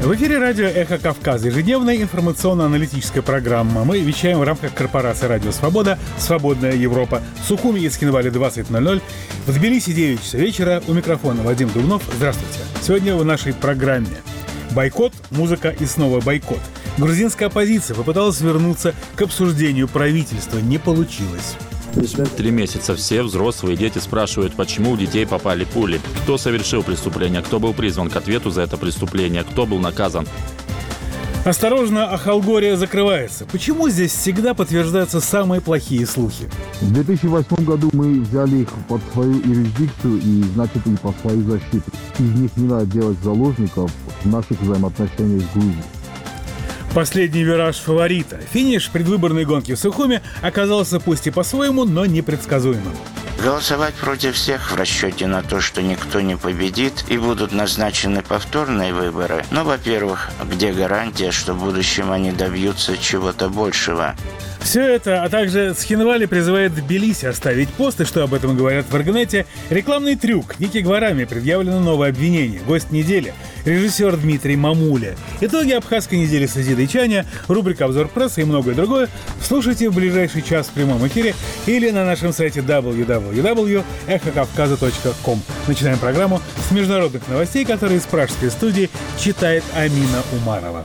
В эфире радио «Эхо Кавказа», ежедневная информационно-аналитическая программа. Мы вещаем в рамках корпорации «Радио Свобода», «Свободная Европа». В Сухуми и Цхинвале 20:00, в Тбилиси 9 часов вечера. У микрофона Вадим Дубнов. Здравствуйте. Сегодня в нашей программе бойкот, музыка и снова бойкот. Грузинская оппозиция попыталась вернуться к обсуждению правительства. Не получилось. 3 месяца все взрослые дети спрашивают, почему у детей попали пули, кто совершил преступление, кто был призван к ответу за это преступление, кто был наказан. Осторожно, Ахалгория закрывается. Почему здесь всегда подтверждаются самые плохие слухи? В 2008 году мы взяли их под свою юрисдикцию и, значит, и под свою защиту. Из них не надо делать заложников в наших взаимоотношениях с Грузией. Последний вираж фаворита. Финиш предвыборной гонки в Сухуми оказался пусть и по-своему, но непредсказуемым. Голосовать против всех в расчете на то, что никто не победит и будут назначены повторные выборы. Но, во-первых, где гарантия, что в будущем они добьются чего-то большего? Все это, а также Цхинвали призывает Тбилиси оставить пост, и что об этом говорят в Аргнете. Рекламный трюк. Ники Гварами предъявлено новое обвинение. Гость недели – режиссер Дмитрий Мамуля. Итоги абхазской недели с Азидайчаня, рубрика «Обзор прессы» и многое другое слушайте в ближайший час в прямом эфире или на нашем сайте www.эхокавказа.ком. Начинаем программу с международных новостей, которые из пражской студии читает Амина Умарова.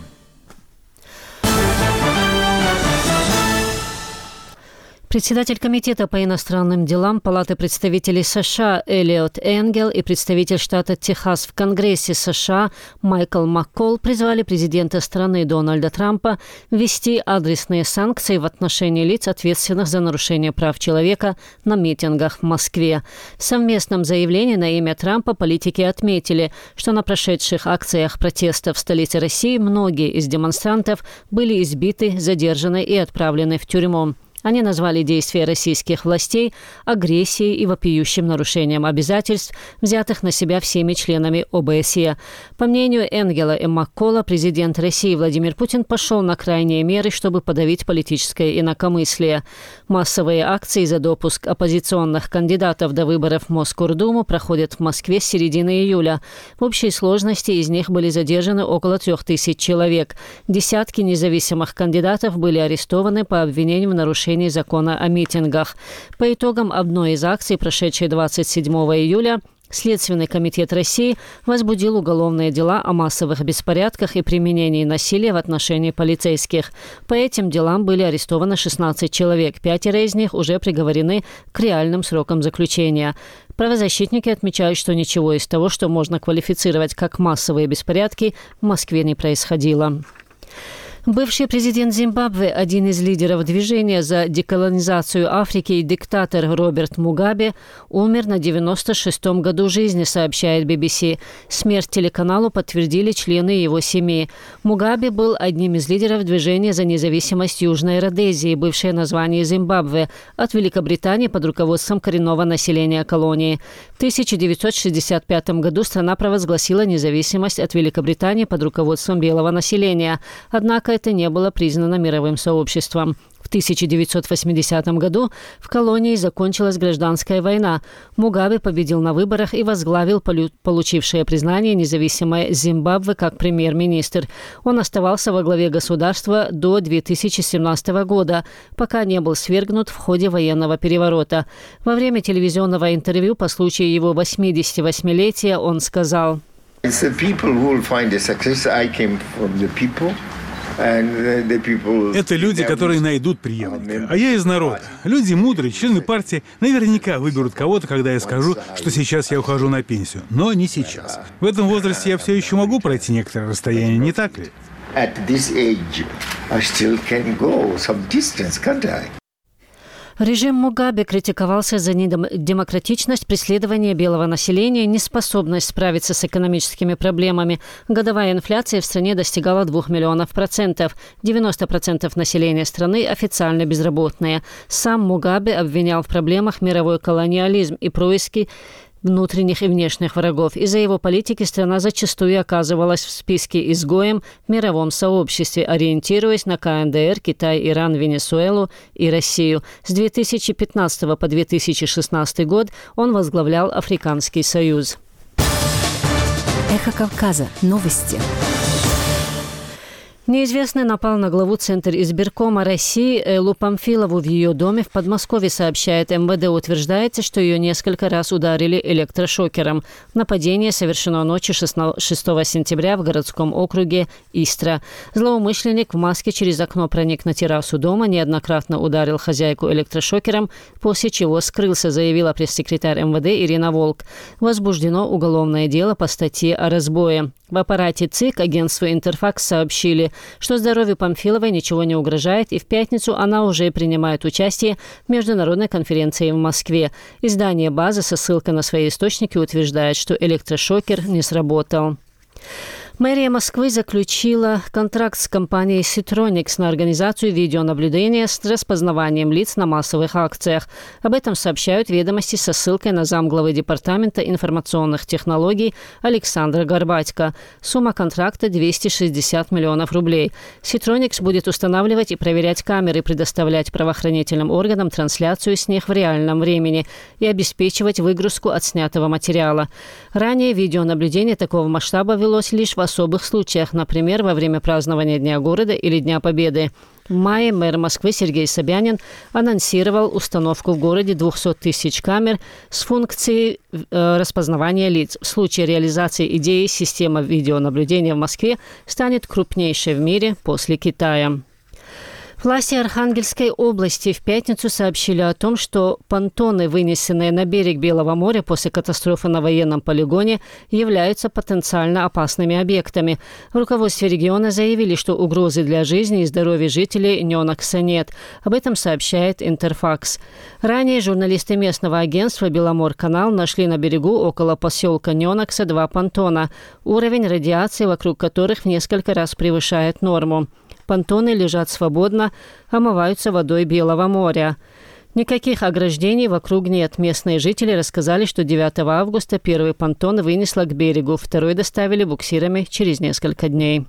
Председатель Комитета по иностранным делам Палаты представителей США Элиот Энгел и представитель штата Техас в Конгрессе США Майкл Маккол призвали президента страны Дональда Трампа ввести адресные санкции в отношении лиц, ответственных за нарушение прав человека на митингах в Москве. В совместном заявлении на имя Трампа политики отметили, что на прошедших акциях протеста в столице России многие из демонстрантов были избиты, задержаны и отправлены в тюрьму. Они назвали действия российских властей агрессией и вопиющим нарушением обязательств, взятых на себя всеми членами ОБСЕ. По мнению Энгела и Маккола, президент России Владимир Путин пошел на крайние меры, чтобы подавить политическое инакомыслие. Массовые акции за допуск оппозиционных кандидатов до выборов в Мосгордуму проходят в Москве с середины июля. В общей сложности из них были задержаны около 3000 человек. Десятки независимых кандидатов были арестованы по обвинению в нарушении закона о митингах. По итогам одной из акций, прошедшей 27 июля, Следственный комитет России возбудил уголовные дела о массовых беспорядках и применении насилия в отношении полицейских. По этим делам были арестованы 16 человек, 5 из них уже приговорены к реальным срокам заключения. Правозащитники отмечают, что ничего из того, что можно квалифицировать как массовые беспорядки, в Москве не происходило. Бывший президент Зимбабве, один из лидеров движения за деколонизацию Африки и диктатор Роберт Мугабе, умер на 96-м году жизни, сообщает BBC. Смерть телеканалу подтвердили члены его семьи. Мугабе был одним из лидеров движения за независимость Южной Родезии, бывшее название Зимбабве, от Великобритании под руководством коренного населения колонии. В 1965 году страна провозгласила независимость от Великобритании под руководством белого населения. Однако это не было признано мировым сообществом. В 1980 году в колонии закончилась гражданская война. Мугабе победил на выборах и возглавил получившее признание независимое Зимбабве как премьер-министр. Он оставался во главе государства до 2017 года, пока не был свергнут в ходе военного переворота. Во время телевизионного интервью по случаю его 88-летия он сказал: это люди, которые найдут преемника. А я из народа. Люди мудрые, члены партии наверняка выберут кого-то, когда я скажу, что сейчас я ухожу на пенсию. Но не сейчас. В этом возрасте я все еще могу пройти некоторое расстояние, не так ли? Режим Мугабе критиковался за недемократичность, преследование белого населения, неспособность справиться с экономическими проблемами. Годовая инфляция в стране достигала 2 миллионов %. 90% населения страны официально безработные. Сам Мугабе обвинял в проблемах мировой колониализм и происки внутренних и внешних врагов. Из-за его политики страна зачастую оказывалась в списке изгоем в мировом сообществе, ориентируясь на КНДР, Китай, Иран, Венесуэлу и Россию. С 2015 по 2016 год он возглавлял Африканский союз. Эхо Кавказа. Новости. Неизвестный напал на главу Центра избиркома России Эллу Памфилову в ее доме в Подмосковье, сообщает МВД. Утверждается, что ее несколько раз ударили электрошокером. Нападение совершено ночью 6 сентября в городском округе Истра. Злоумышленник в маске через окно проник на террасу дома, неоднократно ударил хозяйку электрошокером, после чего скрылся, заявила пресс-секретарь МВД Ирина Волк. Возбуждено уголовное дело по статье о разбое. В аппарате ЦИК агентству «Интерфакс» сообщили, что здоровью Памфиловой ничего не угрожает, и в пятницу она уже принимает участие в международной конференции в Москве. Издание «База» со ссылкой на свои источники утверждает, что электрошокер не сработал. Мэрия Москвы заключила контракт с компанией Citronics на организацию видеонаблюдения с распознаванием лиц на массовых акциях. Об этом сообщают «Ведомости» со ссылкой на замглавы Департамента информационных технологий Александра Горбатько. Сумма контракта – 260 миллионов рублей. Citronics будет устанавливать и проверять камеры, предоставлять правоохранительным органам трансляцию с них в реальном времени и обеспечивать выгрузку отснятого материала. Ранее видеонаблюдение такого масштаба велось лишь в особых случаях, например, во время празднования Дня города или Дня Победы. В мае мэр Москвы Сергей Собянин анонсировал установку в городе 200 тысяч камер с функцией распознавания лиц. В случае реализации идеи система видеонаблюдения в Москве станет крупнейшей в мире после Китая. Власти Архангельской области в пятницу сообщили о том, что понтоны, вынесенные на берег Белого моря после катастрофы на военном полигоне, являются потенциально опасными объектами. В руководстве региона заявили, что угрозы для жизни и здоровья жителей Нёнакса нет. Об этом сообщает Интерфакс. Ранее журналисты местного агентства «Беломорканал» нашли на берегу около поселка Нёнакса 2 понтона, уровень радиации вокруг которых в несколько раз превышает норму. Понтоны лежат свободно, омываются водой Белого моря. Никаких ограждений вокруг нет. Местные жители рассказали, что 9 августа первый понтон вынесло к берегу, второй доставили буксирами через несколько дней.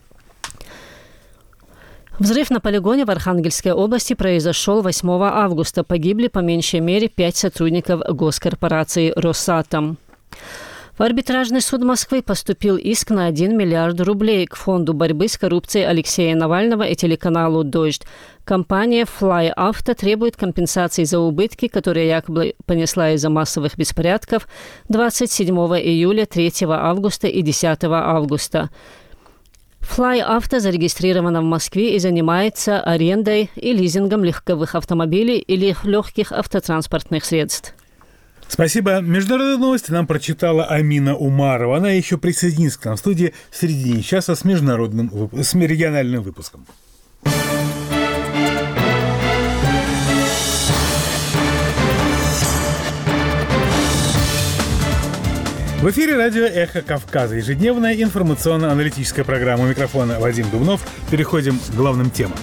Взрыв на полигоне в Архангельской области произошел 8 августа. Погибли по меньшей мере 5 сотрудников госкорпорации «Росатом». В арбитражный суд Москвы поступил иск на 1 миллиард рублей к фонду борьбы с коррупцией Алексея Навального и телеканалу «Дождь». Компания Fly Auto требует компенсации за убытки, которые якобы понесла из-за массовых беспорядков 27 июля, 3 августа и 10 августа. Fly Auto зарегистрирована в Москве и занимается арендой и лизингом легковых автомобилей или легких автотранспортных средств. Спасибо. Международные новости нам прочитала Амина Умарова. Она еще присоединится к нам в студии в середине часа с региональным выпуском. В эфире радио «Эхо Кавказа». Ежедневная информационно-аналитическая программа. У микрофона Вадим Дубнов. Переходим к главным темам.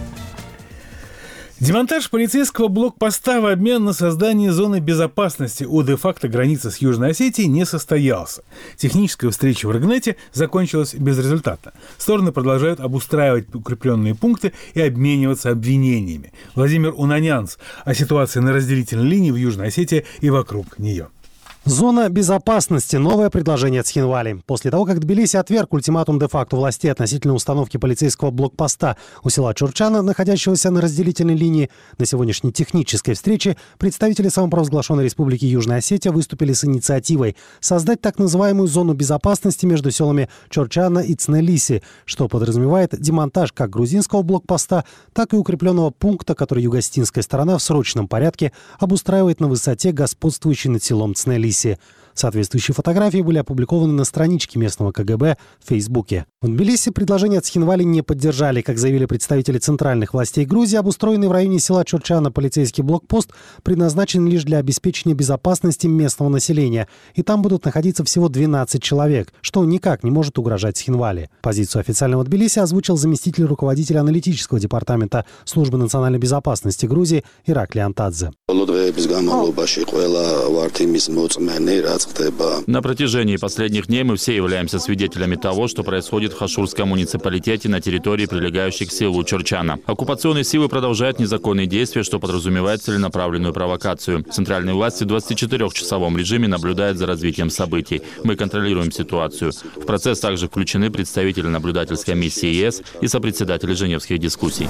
Демонтаж полицейского блокпоста в обмен на создание зоны безопасности у де-факто границы с Южной Осетией не состоялся. Техническая встреча в Рыгнете закончилась безрезультатно. Стороны продолжают обустраивать укрепленные пункты и обмениваться обвинениями. Владимир Унанянц о ситуации на разделительной линии в Южной Осетии и вокруг нее. Зона безопасности – новое предложение Цхинвали. После того, как Тбилиси отверг ультиматум де-факто властей относительно установки полицейского блокпоста у села Чурчана, находящегося на разделительной линии, на сегодняшней технической встрече представители самопровозглашенной Республики Южная Осетия выступили с инициативой создать так называемую зону безопасности между селами Чурчана и Цнелиси, что подразумевает демонтаж как грузинского блокпоста, так и укрепленного пункта, который югостинская сторона в срочном порядке обустраивает на высоте, господствующей над селом Цнелиси. Соответствующие фотографии были опубликованы на страничке местного КГБ в Фейсбуке. В Тбилиси предложение Цхинвали не поддержали. Как заявили представители центральных властей Грузии, обустроенный в районе села Чурчана полицейский блокпост предназначен лишь для обеспечения безопасности местного населения, и там будут находиться всего 12 человек, что никак не может угрожать Цхинвали. Позицию официального Тбилиси озвучил заместитель руководителя аналитического департамента Службы национальной безопасности Грузии Иракли Антадзе. На протяжении последних дней мы все являемся свидетелями того, что происходит в Хашурском муниципалитете на территории, прилегающей к селу Чорчана. Оккупационные силы продолжают незаконные действия, что подразумевает целенаправленную провокацию. Центральные власти в 24-часовом режиме наблюдают за развитием событий. Мы контролируем ситуацию. В процесс также включены представители наблюдательской миссии ЕС и сопредседатели женевских дискуссий.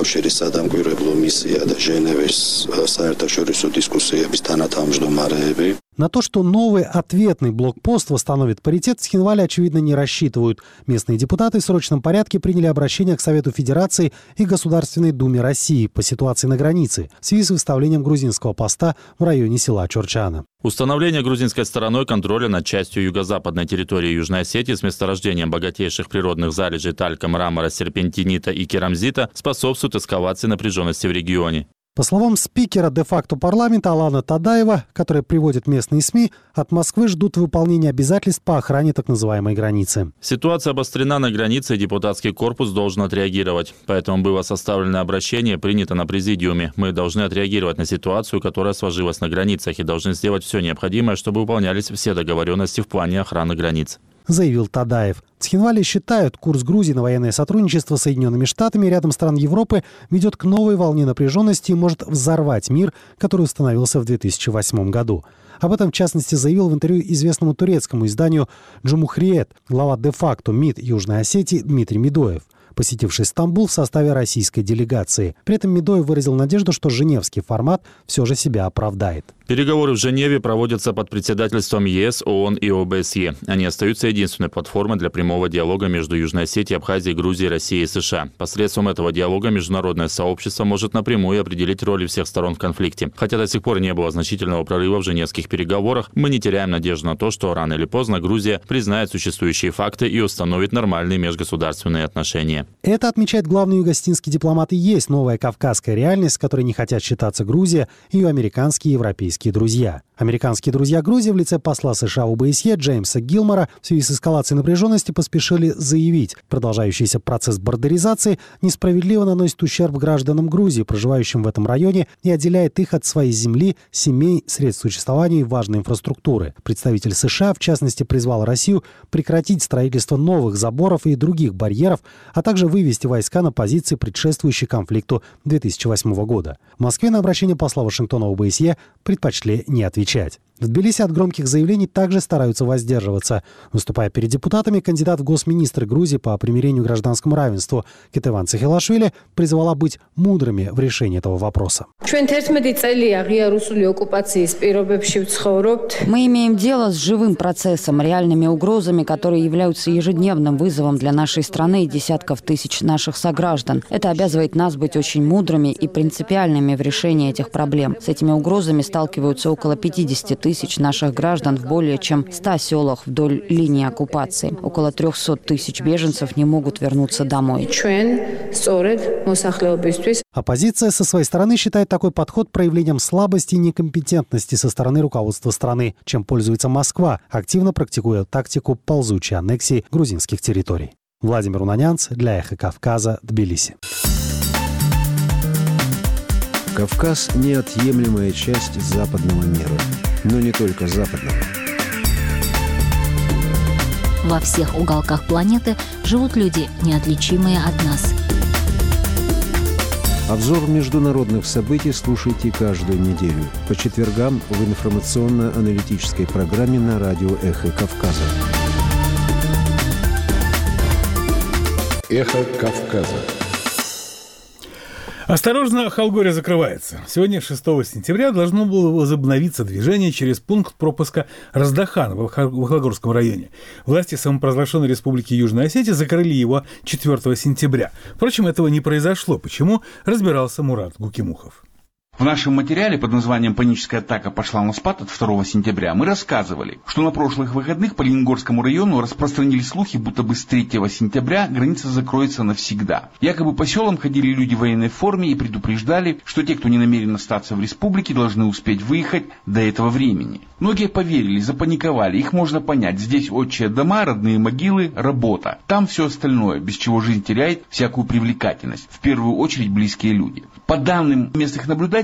На то, что новый ответный блокпост восстановит паритет, в Цхинвале, очевидно, не рассчитывают. Местные депутаты в срочном порядке приняли обращение к Совету Федерации и Государственной Думе России по ситуации на границе в связи с выставлением грузинского поста в районе села Чорчана. Установление грузинской стороной контроля над частью юго-западной территории Южной Осетии с месторождением богатейших природных залежей талька, мрамора, серпентинита и керамзита способствует эскалации напряженности в регионе. По словам спикера де-факто парламента Алана Тадаева, который приводит местные СМИ, от Москвы ждут выполнения обязательств по охране так называемой границы. Ситуация обострена на границе, и депутатский корпус должен отреагировать. Поэтому было составлено обращение, принято на президиуме. Мы должны отреагировать на ситуацию, которая сложилась на границах, и должны сделать все необходимое, чтобы выполнялись все договоренности в плане охраны границ, заявил Тадаев. В Цхинвале считают, курс Грузии на военное сотрудничество с Соединенными Штатами и рядом стран Европы ведет к новой волне напряженности и может взорвать мир, который установился в 2008 году. Об этом, в частности, заявил в интервью известному турецкому изданию «Джумухриет» глава де-факто МИД Южной Осетии Дмитрий Медоев, посетивший Стамбул в составе российской делегации. При этом Медоев выразил надежду, что женевский формат все же себя оправдает. Переговоры в Женеве проводятся под председательством ЕС, ООН и ОБСЕ. Они остаются единственной платформой для прямого диалога между Южной Осетией, Абхазией, Грузией, Россией и США. Посредством этого диалога международное сообщество может напрямую определить роли всех сторон в конфликте. Хотя до сих пор не было значительного прорыва в женевских переговорах, мы не теряем надежду на то, что рано или поздно Грузия признает существующие факты и установит нормальные межгосударственные отношения. Это, отмечает главный югостинский дипломат, и есть новая кавказская реальность, с которой не хотят считаться Грузия и ее американские и европейские друзья. Американские друзья Грузии в лице посла США в ОБСЕ Джеймса Гилмора в связи с эскалацией напряженности поспешили заявить, продолжающийся процесс бордеризации несправедливо наносит ущерб гражданам Грузии, проживающим в этом районе, и отделяет их от своей земли, семей, средств существования и важной инфраструктуры. Представитель США, в частности, призвал Россию прекратить строительство новых заборов и других барьеров, а также вывести войска на позиции, предшествующие конфликту 2008 года. В Москве на обращение посла Вашингтона в ОБСЕ предпочли не отвечать. В Тбилиси от громких заявлений также стараются воздерживаться. Выступая перед депутатами, кандидат в госминистры Грузии по примирению и гражданскому равенству Кетеван Цехилашвили призвала быть мудрыми в решении этого вопроса. Мы имеем дело с живым процессом, реальными угрозами, которые являются ежедневным вызовом для нашей страны и десятков тысяч наших сограждан. Это обязывает нас быть очень мудрыми и принципиальными в решении этих проблем. С этими угрозами сталкиваются около 50 тысяч наших граждан в более чем 100 селах вдоль линии оккупации. Около 300 тысяч беженцев не могут вернуться домой. Оппозиция со своей стороны считает такой подход проявлением слабости и некомпетентности со стороны руководства страны, чем пользуется Москва, активно практикуя тактику ползучей аннексии грузинских территорий. Владимир Унанянц для «Эхо Кавказа», Тбилиси. Кавказ – неотъемлемая часть западного мира. Но не только западного. Во всех уголках планеты живут люди, неотличимые от нас. Обзор международных событий слушайте каждую неделю по четвергам в информационно-аналитической программе на радио «Эхо Кавказа». «Эхо Кавказа». Осторожно, Халгория закрывается. Сегодня, 6 сентября, должно было возобновиться движение через пункт пропуска Раздахан в Ахалгорском районе. Власти самопровозглашенной республики Южная Осетия закрыли его 4 сентября. Впрочем, этого не произошло. Почему? Разбирался Мурат Гукимухов. В нашем материале под названием «Паническая атака пошла на спад» от 2 сентября мы рассказывали, что на прошлых выходных по Лениногорскому району распространились слухи, будто бы с 3 сентября граница закроется навсегда. Якобы по селам ходили люди в военной форме и предупреждали, что те, кто не намерен остаться в республике, должны успеть выехать до этого времени. Многие поверили, запаниковали, их можно понять. Здесь отчие дома, родные могилы, работа. Там все остальное, без чего жизнь теряет всякую привлекательность. В первую очередь близкие люди. По данным местных наблюдателей,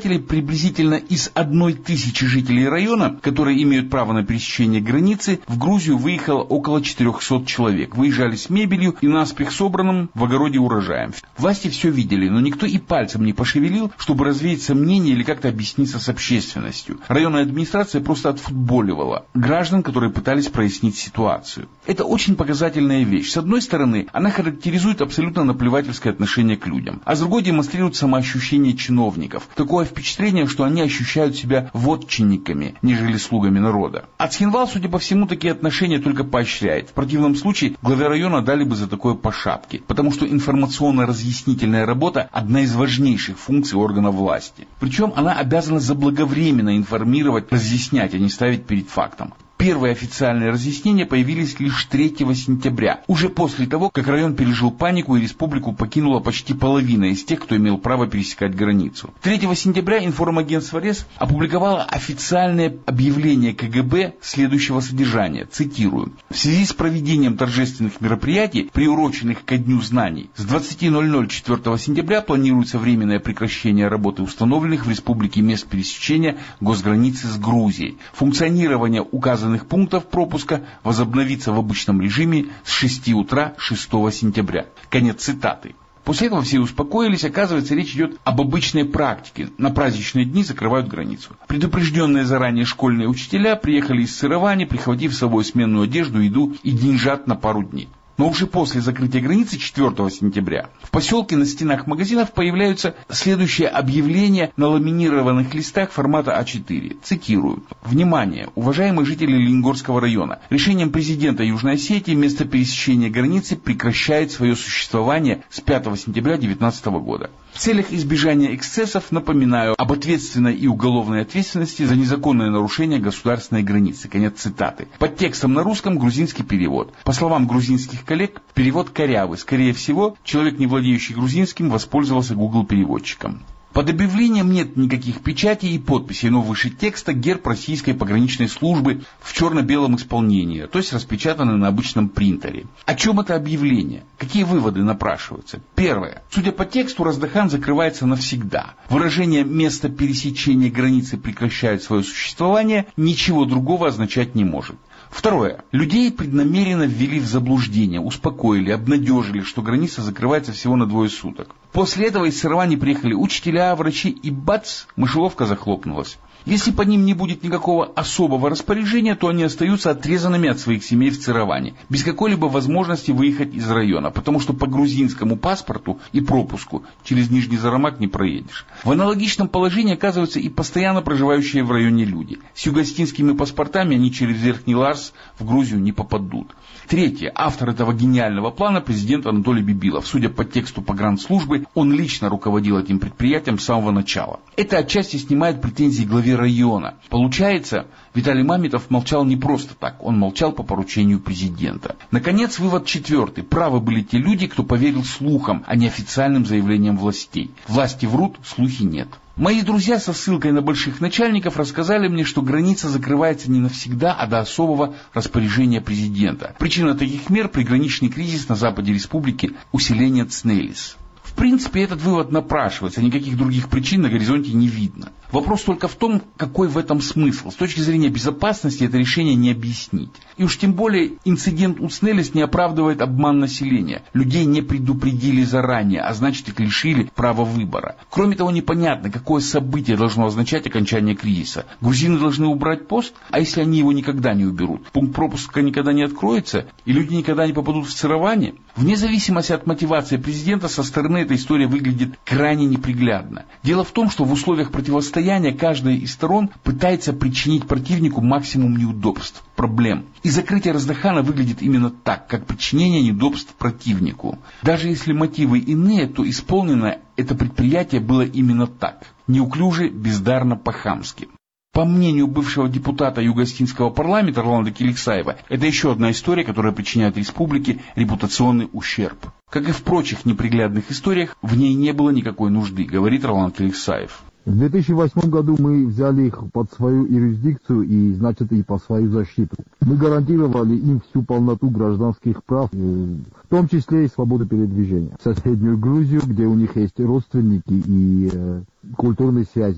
показателей, приблизительно из 1000 жителей района, которые имеют право на пересечение границы, в Грузию выехало около 400 человек. Выезжали с мебелью и наспех собранным в огороде урожаем. Власти все видели, но никто и пальцем не пошевелил, чтобы развеять сомнения или как-то объясниться с общественностью. Районная администрация просто отфутболивала граждан, которые пытались прояснить ситуацию. Это очень показательная вещь. С одной стороны, она характеризует абсолютно наплевательское отношение к людям, а с другой демонстрирует самоощущение чиновников. Такое впечатление, что они ощущают себя вотчинниками, нежели слугами народа. А Цхинвал, судя по всему, такие отношения только поощряет. В противном случае главе района дали бы за такое по шапке, потому что информационно-разъяснительная работа – одна из важнейших функций органов власти. Причем она обязана заблаговременно информировать, разъяснять, а не ставить перед фактом. Первые официальные разъяснения появились лишь 3 сентября, уже после того, как район пережил панику и республику покинула почти половина из тех, кто имел право пересекать границу. 3 сентября информагентство РЕС опубликовало официальное объявление КГБ следующего содержания, цитирую: «В связи с проведением торжественных мероприятий, приуроченных ко Дню знаний, с 20:00 4 сентября планируется временное прекращение работы установленных в республике мест пересечения госграницы с Грузией. Функционирование указанных пунктов пропуска возобновится в обычном режиме с 6 утра 6 сентября». Конец цитаты. После этого все успокоились, оказывается, речь идет об обычной практике. На праздничные дни закрывают границу. Предупрежденные заранее школьные учителя приехали из Сырывани, прихватив с собой сменную одежду, еду и деньжат на пару дней. Но уже после закрытия границы 4 сентября в поселке на стенах магазинов появляются следующие объявления на ламинированных листах формата А4. Цитирую. «Внимание, уважаемые жители Лениногорского района! Решением президента Южной Осетии место пересечения границы прекращает свое существование с 5 сентября 2019 года. В целях избежания эксцессов напоминаю об ответственной и уголовной ответственности за незаконное нарушение государственной границы». Конец цитаты. Под текстом на русском грузинский перевод. По словам грузинских коллег, перевод корявый. Скорее всего, человек, не владеющий грузинским, воспользовался Google-переводчиком. Под объявлением нет никаких печатей и подписей, но выше текста герб российской пограничной службы в черно-белом исполнении, то есть распечатанный на обычном принтере. О чем это объявление? Какие выводы напрашиваются? Первое. Судя по тексту, Раздахан закрывается навсегда. Выражение «место пересечения границы прекращает свое существование» ничего другого означать не может. Второе. Людей преднамеренно ввели в заблуждение, успокоили, обнадежили, что граница закрывается всего на 2 суток. После этого из Сырвани приехали учителя, врачи и бац, мышеловка захлопнулась. Если по ним не будет никакого особого распоряжения, то они остаются отрезанными от своих семей в Цироване, без какой-либо возможности выехать из района, потому что по грузинскому паспорту и пропуску через Нижний Зарамак не проедешь. В аналогичном положении оказываются и постоянно проживающие в районе люди. С югостинскими паспортами они через Верхний Ларс в Грузию не попадут. Третье. Автор этого гениального плана президент Анатолий Бибилов. Судя по тексту погранслужбы, он лично руководил этим предприятием с самого начала. Это отчасти снимает претензии главе района. Получается, Виталий Мамедов молчал не просто так, он молчал по поручению президента. Наконец, вывод 4. Правы были те люди, кто поверил слухам, а не официальным заявлениям властей. Власти врут, слухи нет. Мои друзья со ссылкой на больших начальников рассказали мне, что граница закрывается не навсегда, а до особого распоряжения президента. Причина таких мер – приграничный кризис на западе республики, усиление ЦНЕЛИС. В принципе, этот вывод напрашивается, никаких других причин на горизонте не видно. Вопрос только в том, какой в этом смысл. С точки зрения безопасности это решение не объяснить. И уж тем более инцидент у ЦНЕЛИС не оправдывает обман населения. Людей не предупредили заранее, а значит их лишили права выбора. Кроме того, непонятно, какое событие должно означать окончание кризиса. Грузины должны убрать пост, а если они его никогда не уберут? Пункт пропуска никогда не откроется, и люди никогда не попадут в Цировани? Вне зависимости от мотивации президента, со стороны эта история выглядит крайне неприглядно. Дело в том, что в условиях противостояния каждая из сторон пытается причинить противнику максимум неудобств, проблем. И закрытие Раздахана выглядит именно так, как причинение неудобств противнику. Даже если мотивы иные, то исполнено это предприятие было именно так. Неуклюже, бездарно, по-хамски. По мнению бывшего депутата Юго-Остинского парламента Роланда Келиксаева, это еще одна история, которая причиняет республике репутационный ущерб. Как и в прочих неприглядных историях, в ней не было никакой нужды, говорит Роланд Келиксаев. В 2008 году мы взяли их под свою юрисдикцию и, значит, и по свою защиту. Мы гарантировали им всю полноту гражданских прав, в том числе и свободу передвижения. В соседнюю Грузию, где у них есть родственники и культурные связи.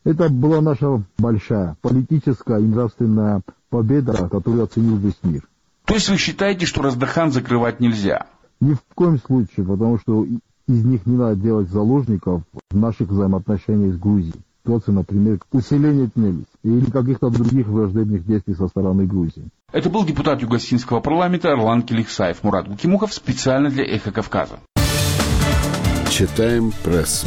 Это была наша большая политическая и нравственная победа, которую оценил весь мир. То есть вы считаете, что Раздахан закрывать нельзя? Ни в коем случае, потому что из них не надо делать заложников в наших взаимоотношениях с Грузией. Ситуация, например, усиление ТНЕЛИС или каких-то других враждебных действий со стороны Грузии. Это был депутат Юго-Осетинского парламента Орлан Келихсаев. Мурат Гукимухов специально для «Эхо Кавказа». Читаем прессу.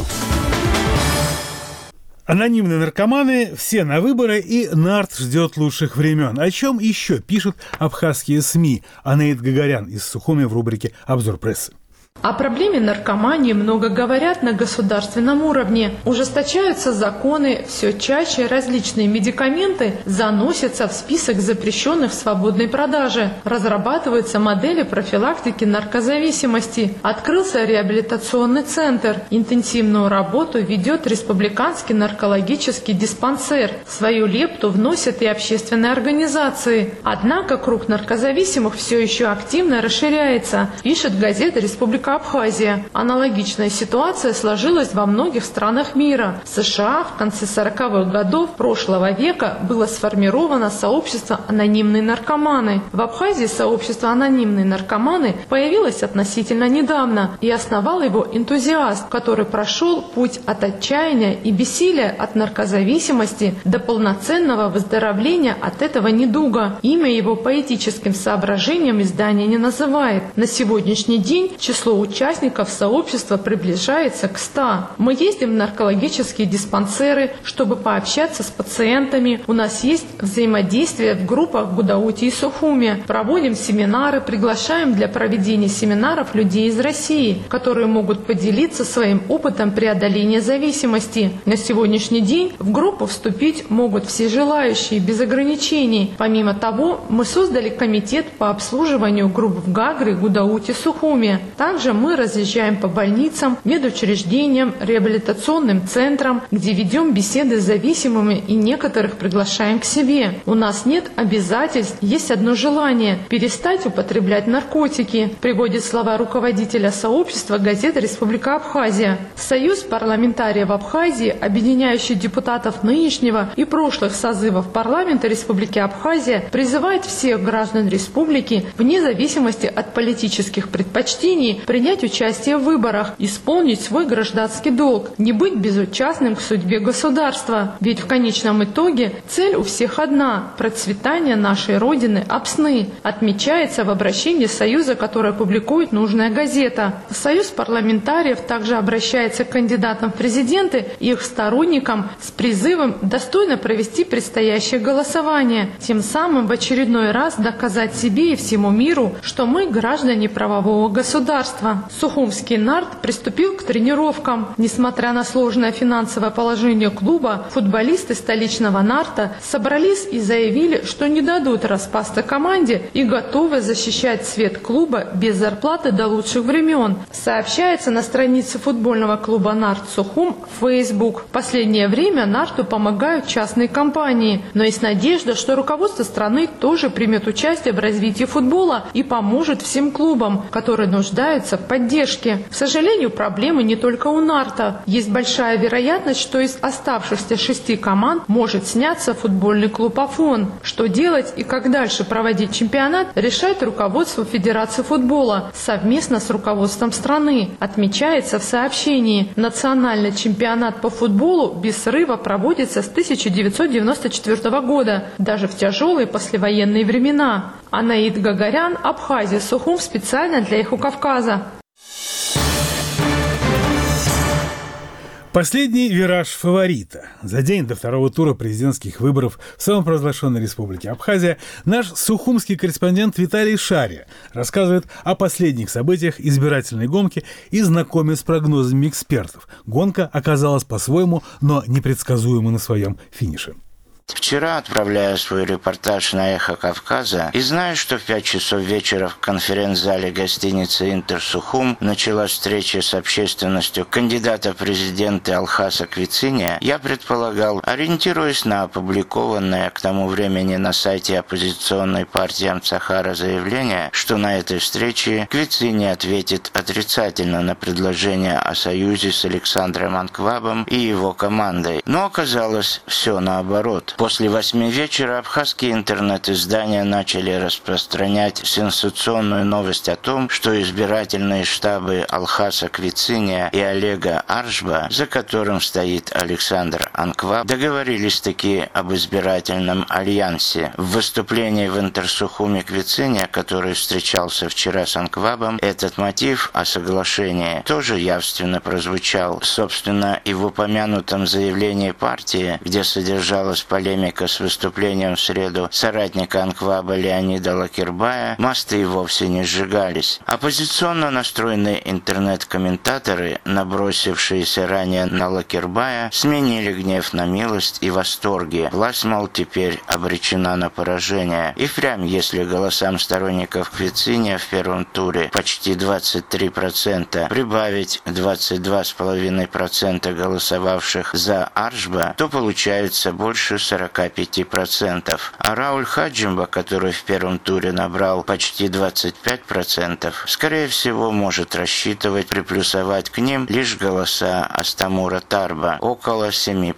Анонимные наркоманы, все на выборы, и НАРТ ждет лучших времен. О чем еще пишут абхазские СМИ? Анаид Гагарян из Сухуми в рубрике «Обзор прессы». О проблеме наркомании много говорят на государственном уровне. Ужесточаются законы, все чаще различные медикаменты заносятся в список запрещенных в свободной продаже. Разрабатываются модели профилактики наркозависимости. Открылся реабилитационный центр. Интенсивную работу ведет республиканский наркологический диспансер. Свою лепту вносят и общественные организации. Однако круг наркозависимых все еще активно расширяется, пишет газета «Республика Абхазия». Аналогичная ситуация сложилась во многих странах мира. В США в конце 40-х годов прошлого века было сформировано сообщество «Анонимные наркоманы». В Абхазии сообщество «Анонимные наркоманы» появилось относительно недавно, и основал его энтузиаст, который прошел путь от отчаяния и бессилия от наркозависимости до полноценного выздоровления от этого недуга. Имя его по этическим соображениям издание не называет. На сегодняшний день число участников сообщества приближается к 100. Мы ездим в наркологические диспансеры, чтобы пообщаться с пациентами. У нас есть взаимодействие в группах в Гудауте и Сухуме. Проводим семинары, приглашаем для проведения семинаров людей из России, которые могут поделиться своим опытом преодоления зависимости. На сегодняшний день в группу вступить могут все желающие без ограничений. Помимо того, мы создали комитет по обслуживанию групп в Гагре, Гудауте, Сухуме. Также мы разъезжаем по больницам, медучреждениям, реабилитационным центрам, где ведем беседы с зависимыми и некоторых приглашаем к себе. У нас нет обязательств, есть одно желание – перестать употреблять наркотики, приводит слова руководителя сообщества газеты «Республика Абхазия». Союз парламентариев Абхазии, объединяющий депутатов нынешнего и прошлых созывов парламента Республики Абхазия, призывает всех граждан республики, вне зависимости от политических предпочтений, принять участие в выборах, исполнить свой гражданский долг, не быть безучастным к судьбе государства. Ведь в конечном итоге цель у всех одна – процветание нашей Родины Апсны, отмечается в обращении Союза, которое публикует нужная газета. Союз парламентариев также обращается к кандидатам в президенты и их сторонникам с призывом достойно провести предстоящее голосование, тем самым в очередной раз доказать себе и всему миру, что мы граждане правового государства. Сухумский НАРТ приступил к тренировкам. Несмотря на сложное финансовое положение клуба, футболисты столичного НАРТа собрались и заявили, что не дадут распасться команде и готовы защищать цвет клуба без зарплаты до лучших времен. Сообщается на странице футбольного клуба НАРТ Сухум в Facebook. В последнее время НАРТу помогают частные компании, но есть надежда, что руководство страны тоже примет участие в развитии футбола и поможет всем клубам, которые нуждаются в поддержке. К сожалению, проблемы не только у НАРТа. Есть большая вероятность, что из оставшихся 6 команд может сняться футбольный клуб Афон. Что делать и как дальше проводить чемпионат, решает руководство Федерации футбола совместно с руководством страны. Отмечается в сообщении: национальный чемпионат по футболу без срыва проводится с 1994 года, даже в тяжелые послевоенные времена. Анаид Гагарян, Абхазия, Сухум, специально для «Эхо Кавказа». Последний вираж фаворита. За день до второго тура президентских выборов в самопровозглашенной республике Абхазия наш сухумский корреспондент Виталий Шария рассказывает о последних событиях избирательной гонки и знакомит с прогнозами экспертов. Гонка оказалась по-своему, но непредсказуема на своем финише. Вчера, отправляя свой репортаж на «Эхо Кавказа» и зная, что в 5 часов вечера в конференц-зале гостиницы «Интер Сухум» началась встреча с общественностью кандидата в президенты Алхаса Квициния, я предполагал, ориентируясь на опубликованное к тому времени на сайте оппозиционной партии Амцахара заявление, что на этой встрече Квициния ответит отрицательно на предложение о союзе с Александром Анквабом и его командой. Но оказалось все наоборот. После 8 вечера абхазские интернет-издания начали распространять сенсационную новость о том, что избирательные штабы Алхаса Квициния и Олега Аршба, за которым стоит Александр Анкваб, договорились таки об избирательном альянсе. В выступлении в Интерсухуме Квициния, который встречался вчера с Анквабом, этот мотив о соглашении тоже явственно прозвучал. Собственно, и в упомянутом заявлении партии, где содержалась полемика с выступлением в среду соратника Анкваба Леонида Лакербая, мосты и вовсе не сжигались. Оппозиционно настроенные интернет-комментаторы, набросившиеся ранее на Лакербая, сменили гнев на милость и восторги. Власть, мол, теперь обречена на поражение. И впрямь, если голосам сторонников Квициния в первом туре почти 23%, прибавить 22,5% голосовавших за Аршба, то получается больше 45%. А Рауль Хаджимба, который в первом туре набрал почти 25%, скорее всего может рассчитывать приплюсовать к ним лишь голоса Астамура Тарба, около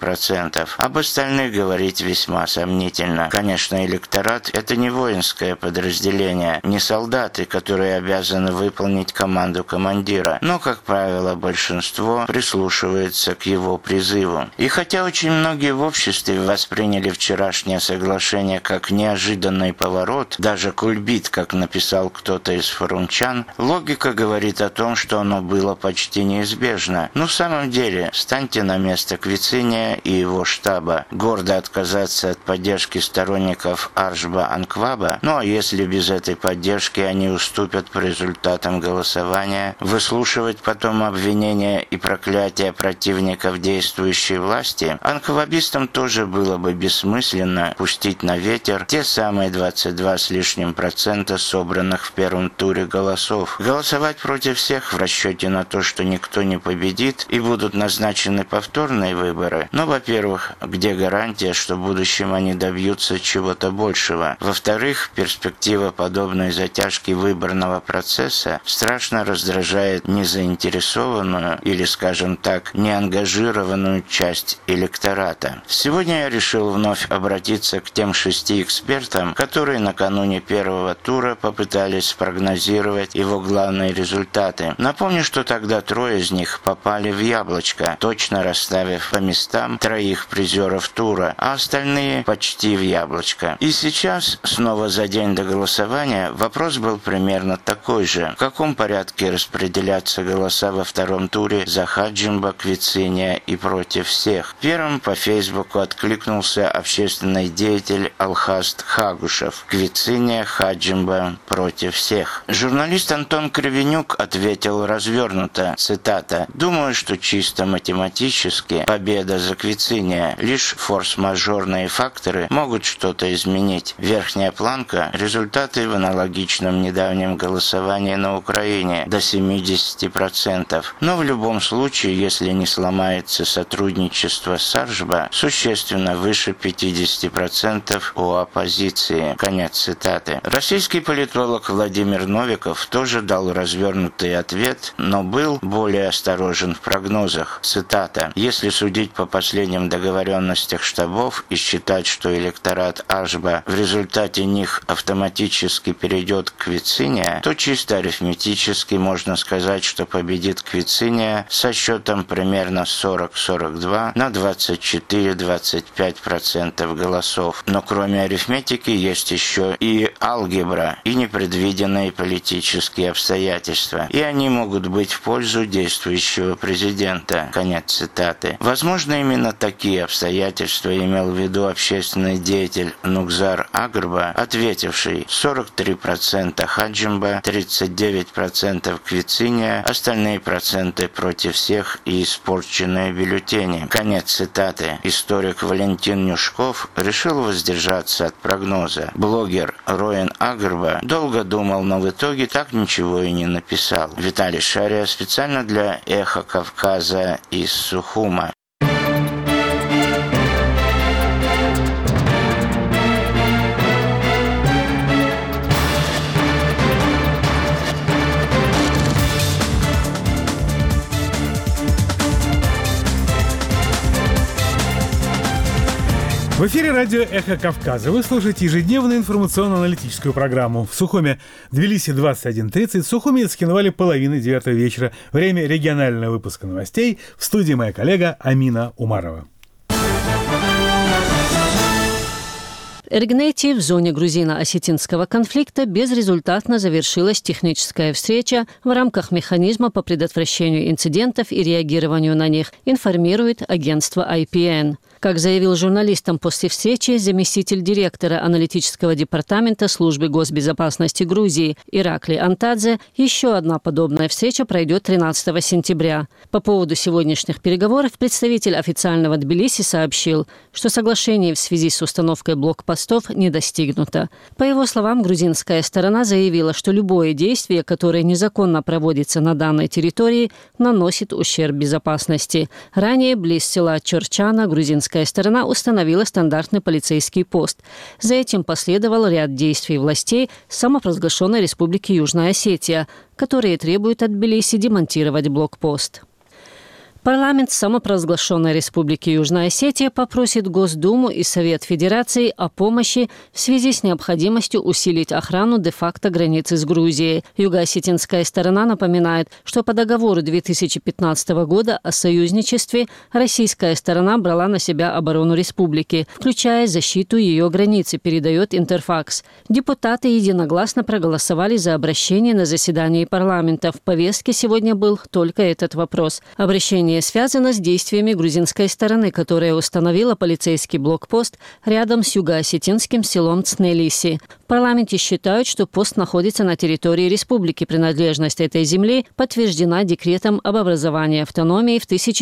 7%. Об остальных говорить весьма сомнительно. Конечно, электорат – это не воинское подразделение, не солдаты, которые обязаны выполнить команду командира, но, как правило, большинство прислушивается к его призыву. И хотя очень многие в обществе восприняли вчерашнее соглашение как неожиданный поворот, даже кульбит, как написал кто-то из форумчан, логика говорит о том, что оно было почти неизбежно. Но в самом деле, станьте на место Квициния и его штаба. Гордо отказаться от поддержки сторонников Аршба Анкваба, ну а если без этой поддержки они уступят по результатам голосования, выслушивать потом обвинения и проклятия противников действующей власти, анквабистам тоже было бы бессмысленно пустить на ветер те самые 22 с лишним процента собранных в первом туре голосов. Голосовать против всех в расчете на то, что никто не победит и будут назначены повторные выборы. Но, во-первых, где гарантия, что в будущем они добьются чего-то большего? Во-вторых, перспектива подобной затяжки выборного процесса страшно раздражает незаинтересованную или, скажем так, неангажированную часть электората. Сегодня я решил вновь обратиться к тем 6 экспертам, которые накануне первого тура попытались спрогнозировать его главные результаты. Напомню, что тогда 3 из них попали в яблочко, точно расставив по местам 3 призеров тура, а остальные почти в яблочко. И сейчас, снова за день до голосования, вопрос был примерно такой же. В каком порядке распределяться голоса во втором туре за Хаджимба, Квициния и против всех? Первым по Фейсбуку откликнулся общественный деятель Алхаст Хагушев. Квициния, Хаджимба против всех. Журналист Антон Кривенюк ответил развернуто, цитата: «Думаю, что чисто математически победа за Квициния. Лишь форс-мажорные факторы могут что-то изменить. Верхняя планка – результаты в аналогичном недавнем голосовании на Украине до 70%. Но в любом случае, если не сломается сотрудничество с Аршба, существенно выше 50% у оппозиции». Конец цитаты. Российский политолог Владимир Новиков тоже дал развернутый ответ, но был более осторожен в прогнозах. Цитата: «Если судить по последним договоренностях штабов и считать, что электорат Аршба в результате них автоматически перейдет к Квициния, то чисто арифметически можно сказать, что победит Квициния со счетом примерно 40-42 на 24-25% голосов. Но кроме арифметики есть еще и алгебра и непредвиденные политические обстоятельства, и они могут быть в пользу действующего президента». Конец цитаты. Возможно, именно такие обстоятельства имел в виду общественный деятель Нукзар Агрба, ответивший: 43% Хаджимба, 39% Квициния, остальные проценты против всех и испорченные бюллетени. Конец цитаты. Историк Валентин Равин Нюшков решил воздержаться от прогноза. Блогер Роен Агрба долго думал, но в итоге так ничего и не написал. Виталий Шария специально для «Эхо Кавказа» из Сухума. В эфире радио «Эхо Кавказа». Вы слушаете ежедневную информационно-аналитическую программу. В Сухуме Тбилиси 21:30, в Сухуме и Цхинвале 8:30 вечера. Время регионального выпуска новостей. В студии моя коллега Амина Умарова. В Эргнете в зоне грузино-осетинского конфликта безрезультатно завершилась техническая встреча в рамках механизма по предотвращению инцидентов и реагированию на них, информирует агентство IPN. Как заявил журналистам после встречи заместитель директора аналитического департамента службы госбезопасности Грузии Иракли Антадзе, еще одна подобная встреча пройдет 13 сентября. По поводу сегодняшних переговоров представитель официального Тбилиси сообщил, что соглашение в связи с установкой блокпостов не достигнуто. По его словам, грузинская сторона заявила, что любое действие, которое незаконно проводится на данной территории, наносит ущерб безопасности. Ранее близ села Чорчана грузинская сторона установила стандартный полицейский пост. За этим последовал ряд действий властей самопровозглашенной Республики Южная Осетия, которые требуют от Тбилиси демонтировать блокпост. Парламент самопровозглашенной Республики Южная Осетия попросит Госдуму и Совет Федерации о помощи в связи с необходимостью усилить охрану де-факто границы с Грузией. Юго-осетинская сторона напоминает, что по договору 2015 года о союзничестве российская сторона брала на себя оборону республики, включая защиту ее границы, передает Интерфакс. Депутаты единогласно проголосовали за обращение на заседании парламента. В повестке сегодня был только этот вопрос. Обращение связано с действиями грузинской стороны, которая установила полицейский блокпост рядом с юго-осетинским селом Цнелиси. В парламенте считают, что пост находится на территории республики. Принадлежность этой земли подтверждена декретом об образовании автономии в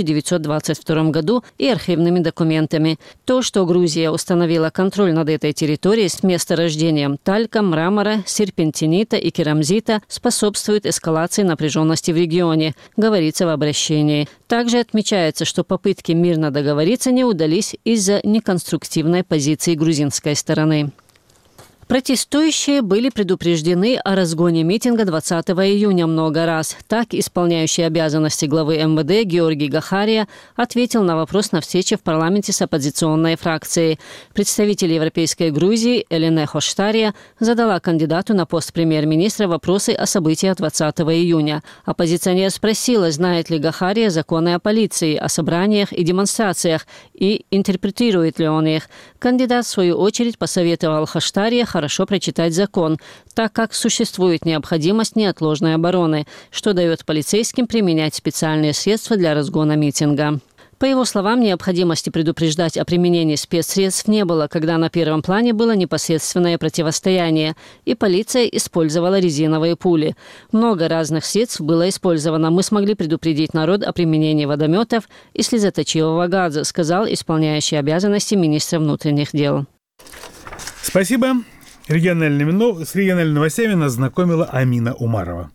1922 году и архивными документами. То, что Грузия установила контроль над этой территорией с месторождением талька, мрамора, серпентинита и керамзита, способствует эскалации напряженности в регионе, говорится в обращении. Также отмечается, что попытки мирно договориться не удались из-за неконструктивной позиции грузинской стороны. Протестующие были предупреждены о разгоне митинга 20 июня много раз. Так, исполняющий обязанности главы МВД Георгий Гахария ответил на вопрос на встрече в парламенте с оппозиционной фракцией. Представитель Европейской Грузии Элене Хоштария задала кандидату на пост премьер-министра вопросы о событиях 20 июня. Оппозиционер спросила, знает ли Гахария законы о полиции, о собраниях и демонстрациях, и интерпретирует ли он их. Кандидат, в свою очередь, посоветовал Хоштария хорошо прочитать закон, так как существует необходимость неотложной обороны, что дает полицейским применять специальные средства для разгона митинга. По его словам, необходимости предупреждать о применении спецсредств не было, когда на первом плане было непосредственное противостояние, и полиция использовала резиновые пули. Много разных средств было использовано. Мы смогли предупредить народ о применении водометов и слезоточивого газа, сказал исполняющий обязанности министра внутренних дел. Спасибо. С региональными новостями нас знакомила Амина Умарова.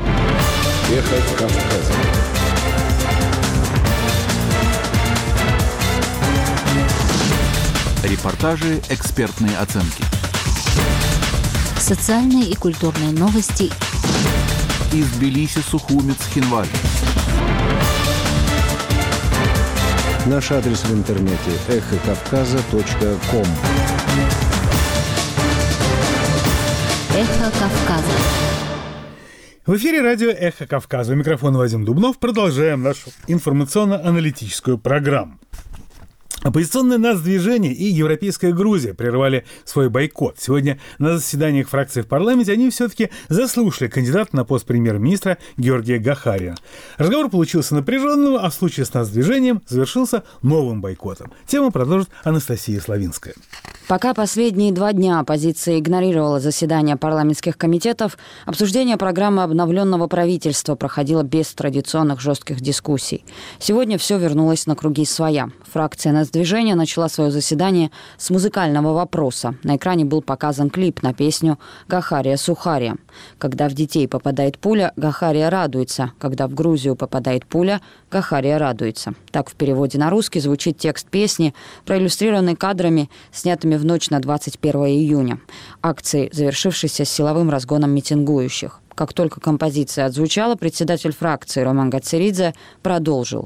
Эхо Кавказа. Репортажи, экспертные оценки. Социальные и культурные новости. Из Тбилиси, Сухуми, Цхинвали. Наш адрес в интернете эхокавказа.ком. Эхо Кавказа. В эфире радио «Эхо Кавказа». У микрофона Вадим Дубнов. Продолжаем нашу информационно-аналитическую программу. Оппозиционное нацдвижение и Европейская Грузия прервали свой бойкот. Сегодня на заседаниях фракции в парламенте они все-таки заслушали кандидата на пост премьер-министра Георгия Гахария. Разговор получился напряженным, а в случае с нацдвижением завершился новым бойкотом. Тему продолжит Анастасия Славинская. Пока последние 2 дня оппозиция игнорировала заседания парламентских комитетов, обсуждение программы обновленного правительства проходило без традиционных жестких дискуссий. Сегодня все вернулось на круги своя. Фракция Нацдвижения начала свое заседание с музыкального вопроса. На экране был показан клип на песню «Гахария Сухария». Когда в детей попадает пуля, Гахария радуется. Когда в Грузию попадает пуля, Гахария радуется. Так в переводе на русский звучит текст песни, проиллюстрированный кадрами, снятыми в ночь на 21 июня. Акции, завершившейся силовым разгоном митингующих. Как только композиция отзвучала, председатель фракции Роман Гацеридзе продолжил.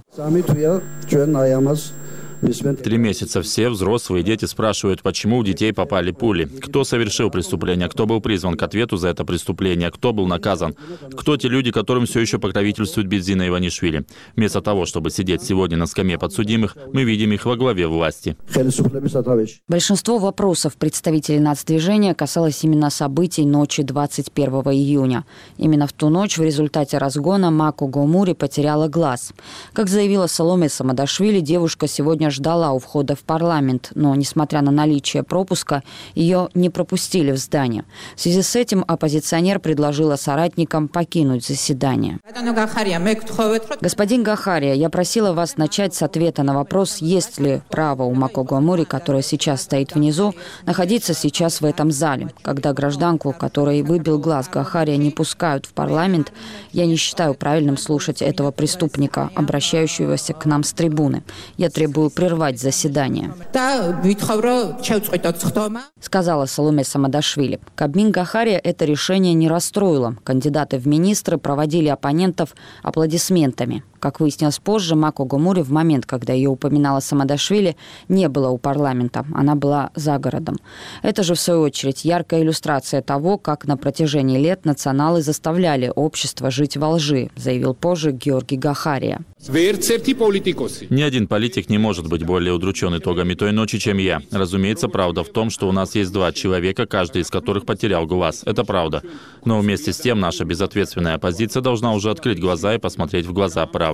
3 месяца все, взрослые и дети, спрашивают, почему у детей попали пули. Кто совершил преступление, кто был призван к ответу за это преступление, кто был наказан. Кто те люди, которым все еще покровительствует Бензина Иванишвили. Вместо того, чтобы сидеть сегодня на скамье подсудимых, мы видим их во главе власти. Большинство вопросов представителей нацдвижения касалось именно событий ночи 21 июня. Именно в ту ночь в результате разгона Мако Гомури потеряла глаз. Как заявила Саломе Самадашвили, девушка сегодня ждала у входа в парламент, но, несмотря на наличие пропуска, ее не пропустили в здание. В связи с этим оппозиционер предложила соратникам покинуть заседание. Господин Гахария, я просила вас начать с ответа на вопрос, есть ли право у Мако Гомури, которая сейчас стоит внизу, находиться сейчас в этом зале. Когда гражданку, которой выбил глаз Гахария, не пускают в парламент, я не считаю правильным слушать этого преступника, обращающегося к нам с трибуны. Я требую прервать заседание, сказала Саломе Самадашвили. Кабмин Гахария это решение не расстроило. Кандидаты в министры проводили оппонентов аплодисментами. Как выяснилось позже, Мако Гомури в момент, когда ее упоминала Самадашвили, не было у парламента. Она была за городом. Это же, в свою очередь, яркая иллюстрация того, как на протяжении лет националы заставляли общество жить во лжи, заявил позже Георгий Гахария. Ни один политик не может быть более удручен итогами той ночи, чем я. Разумеется, правда в том, что у нас есть 2 человека, каждый из которых потерял глаз. Это правда. Но вместе с тем наша безответственная оппозиция должна уже открыть глаза и посмотреть в глаза правде.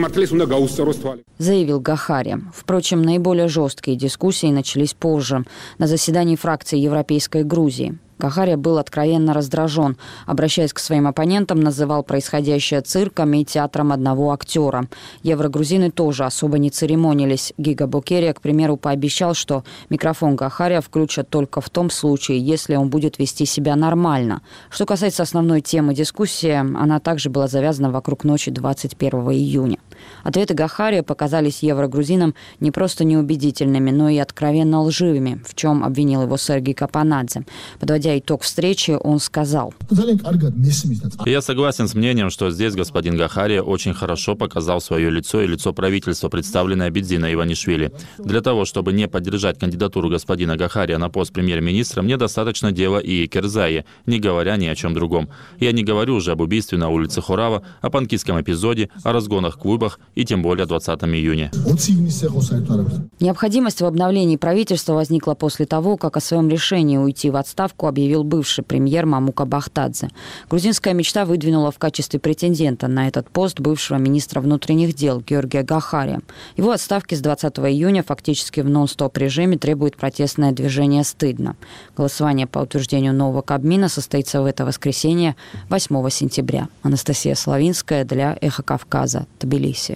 Заявил Гахария. Впрочем, наиболее жесткие дискуссии начались позже, на заседании фракции Европейской Грузии. Гахария был откровенно раздражен. Обращаясь к своим оппонентам, называл происходящее цирком и театром одного актера. Еврогрузины тоже особо не церемонились. Гига Бокерия, к примеру, пообещал, что микрофон Гахария включат только в том случае, если он будет вести себя нормально. Что касается основной темы дискуссии, она также была завязана вокруг ночи 21 июня. Ответы Гахария показались еврогрузинам не просто неубедительными, но и откровенно лживыми, в чем обвинил его Сергей Капанадзе. Подводя итог встречи, он сказал: Я согласен с мнением, что здесь господин Гахария очень хорошо показал свое лицо и лицо правительства, представленное Бензина Иванишвили. Для того, чтобы не поддержать кандидатуру господина Гахария на пост премьер-министра, мне достаточно дела и Керзае, не говоря ни о чем другом. Я не говорю уже об убийстве на улице Хорава, о панкистском эпизоде, о разгонах в клубах и тем более о 20 июня. Необходимость в обновлении правительства возникла после того, как о своем решении уйти в отставку объявил бывший премьер Мамука Бахтадзе. Грузинская мечта выдвинула в качестве претендента на этот пост бывшего министра внутренних дел Георгия Гахария. Его отставки с 20 июня фактически в нон-стоп режиме требует протестное движение «Стыдно». Голосование по утверждению нового Кабмина состоится в это воскресенье, 8 сентября. Анастасия Славинская для «Эхо Кавказа», Тбилиси.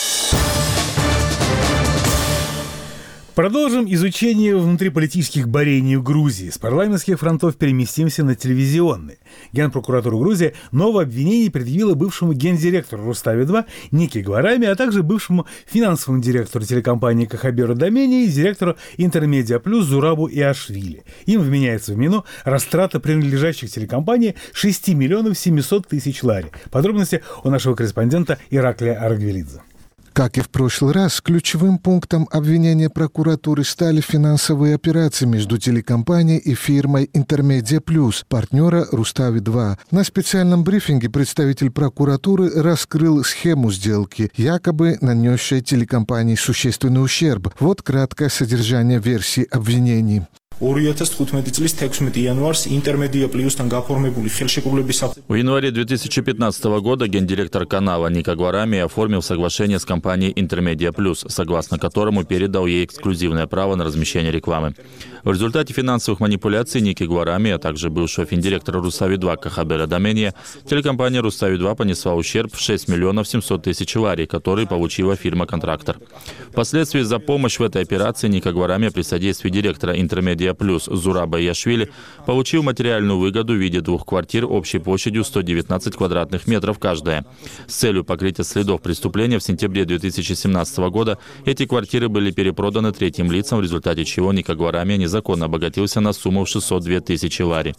Продолжим изучение внутриполитических борений в Грузии. С парламентских фронтов переместимся на телевизионные. Генпрокуратура Грузии новое обвинение предъявила бывшему гендиректору Рустави-2 Нике Гварами, а также бывшему финансовому директору телекомпании Кахаберу Домени и директору Интермедиа Плюс Зурабу Иашвили. Им вменяется в вину растрата принадлежащих телекомпании 6 миллионов 700 тысяч лари. Подробности у нашего корреспондента Ираклия Аргвелидзе. Как и в прошлый раз, ключевым пунктом обвинения прокуратуры стали финансовые операции между телекомпанией и фирмой «Интермедиа Плюс», партнера «Рустави-2». На специальном брифинге представитель прокуратуры раскрыл схему сделки, якобы нанесшей телекомпании существенный ущерб. Вот краткое содержание версии обвинений. В январе 2015 года гендиректор канала Ника Гварами оформил соглашение с компанией Intermedia Plus, согласно которому передал ей эксклюзивное право на размещение рекламы. В результате финансовых манипуляций Ники Гварами, а также бывшего финдиректора Рустави-2 Кахабера Домения, телекомпания Рустави-2 понесла ущерб в 6 миллионов 700 тысяч лари, который получила фирма-контрактор. Впоследствии за помощь в этой операции Ника Гварами при содействии директора Intermedia Plus Зураба Яшвили получил материальную выгоду в виде 2 квартир общей площадью 119 квадратных метров каждая. С целью покрытия следов преступления в сентябре 2017 года эти квартиры были перепроданы третьим лицам, в результате чего Ника Гварами незаконно обогатился на сумму в 602 тысячи лари.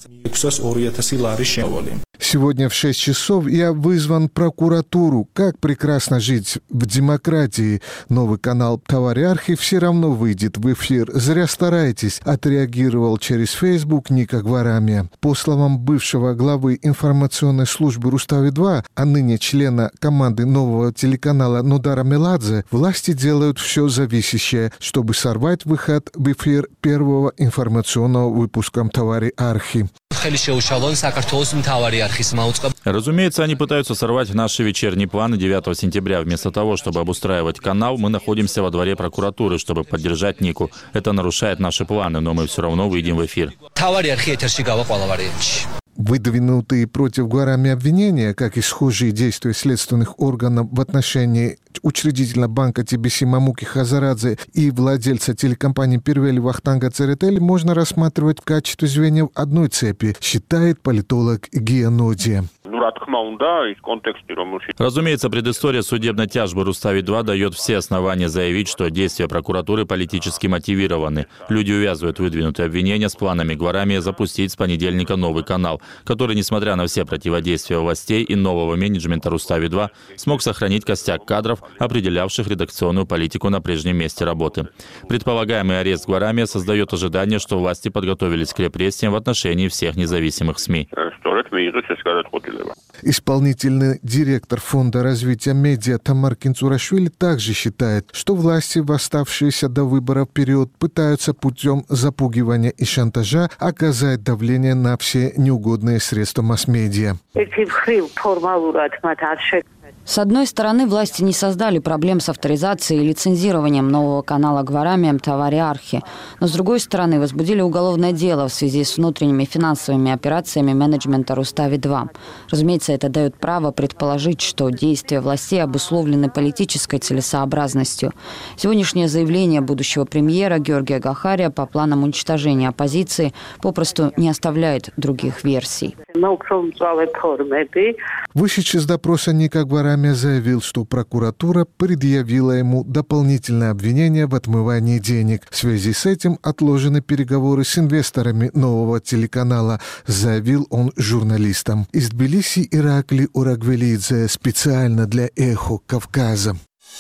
Сегодня в 6 часов я вызван в прокуратуру. Как прекрасно жить в демократии. Новый канал «Товари Архи» все равно выйдет в эфир. Зря стараетесь, отреагировал через Facebook Ника Гварами. По словам бывшего главы информационной службы Рустави-2, а ныне члена команды нового телеканала Нодара Меладзе, власти делают все зависящее, чтобы сорвать выход в эфир первого информационного выпуска «Товари Архи». Разумеется, они пытаются сорвать наши вечерние планы 9 сентября. Вместо того, чтобы обустраивать канал, мы находимся во дворе прокуратуры, чтобы поддержать Нику. Это нарушает наши планы, но мы все равно выйдем в эфир. Выдвинутые против Гварами обвинения, как и схожие действия следственных органов в отношении учредителя банка ТБС Мамуки Хазарадзе и владельца телекомпании Первели Вахтанга Церетели можно рассматривать в качестве звеньев одной цепи, считает политолог Гия Ноди. Разумеется, предыстория судебной тяжбы Рустави-2 дает все основания заявить, что действия прокуратуры политически мотивированы. Люди увязывают выдвинутые обвинения с планами Гварами запустить с понедельника новый канал, который, несмотря на все противодействия властей и нового менеджмента Рустави-2, смог сохранить костяк кадров, определявших редакционную политику на прежнем месте работы. Предполагаемый арест Гварами создает ожидание, что власти подготовились к репрессиям в отношении всех независимых СМИ. Исполнительный директор Фонда развития медиа Тамар Кинцурашвили также считает, что власти в оставшийся до выборов период пытаются путем запугивания и шантажа оказать давление на все неугодные средства масс-медиа. С одной стороны, власти не создали проблем с авторизацией и лицензированием нового канала Гварами «Товари Архи», но с другой стороны, возбудили уголовное дело в связи с внутренними финансовыми операциями менеджмента Рустави-2. Разумеется, это дает право предположить, что действия властей обусловлены политической целесообразностью. Сегодняшнее заявление будущего премьера Георгия Гахария по планам уничтожения оппозиции попросту не оставляет других версий. Вышедший с допроса Ника Гварами заявил, что прокуратура предъявила ему дополнительное обвинение в отмывании денег. В связи с этим отложены переговоры с инвесторами нового телеканала, заявил он журналистам. Из Тбилиси Иракли Урагвелидзе специально для «Эхо Кавказа».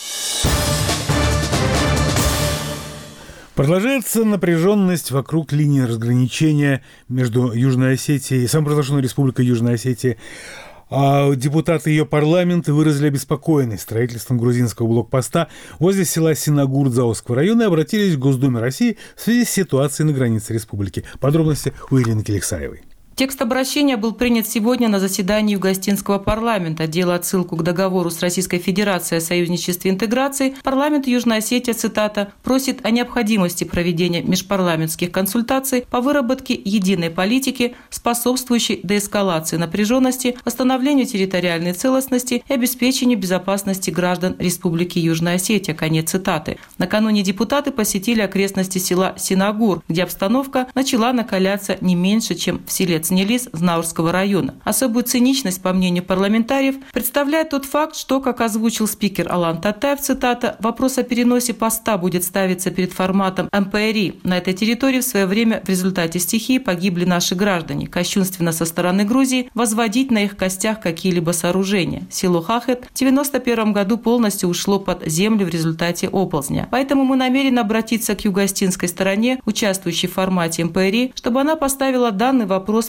Продолжается напряженность вокруг линии разграничения между Южной Осетией и самопровозглашенной Республикой Южная Осетия. А депутаты ее парламента выразили обеспокоенность строительством грузинского блокпоста возле села Синагур Заосского района и обратились к Госдуме России в связи с ситуацией на границе республики. Подробности у Ирины Келексаевой. Текст обращения был принят сегодня на заседании Югостинского парламента. Делая отсылку к договору с Российской Федерацией о союзничестве и интеграции, парламент Южной Осетии, цитата, «просит о необходимости проведения межпарламентских консультаций по выработке единой политики, способствующей деэскалации напряженности, восстановлению территориальной целостности и обеспечению безопасности граждан Республики Южная Осетия». Конец цитаты. Накануне депутаты посетили окрестности села Синагур, где обстановка начала накаляться не меньше, чем в селе Цнелис Знаурского района. Особую циничность, по мнению парламентариев, представляет тот факт, что, как озвучил спикер Алан Татаев, цитата, «вопрос о переносе поста будет ставиться перед форматом МПРИ. На этой территории в свое время в результате стихии погибли наши граждане. Кощунственно со стороны Грузии возводить на их костях какие-либо сооружения. Село Хахет в 1991 году полностью ушло под землю в результате оползня. Поэтому мы намерены обратиться к югостинской стороне, участвующей в формате МПРИ, чтобы она поставила данный вопрос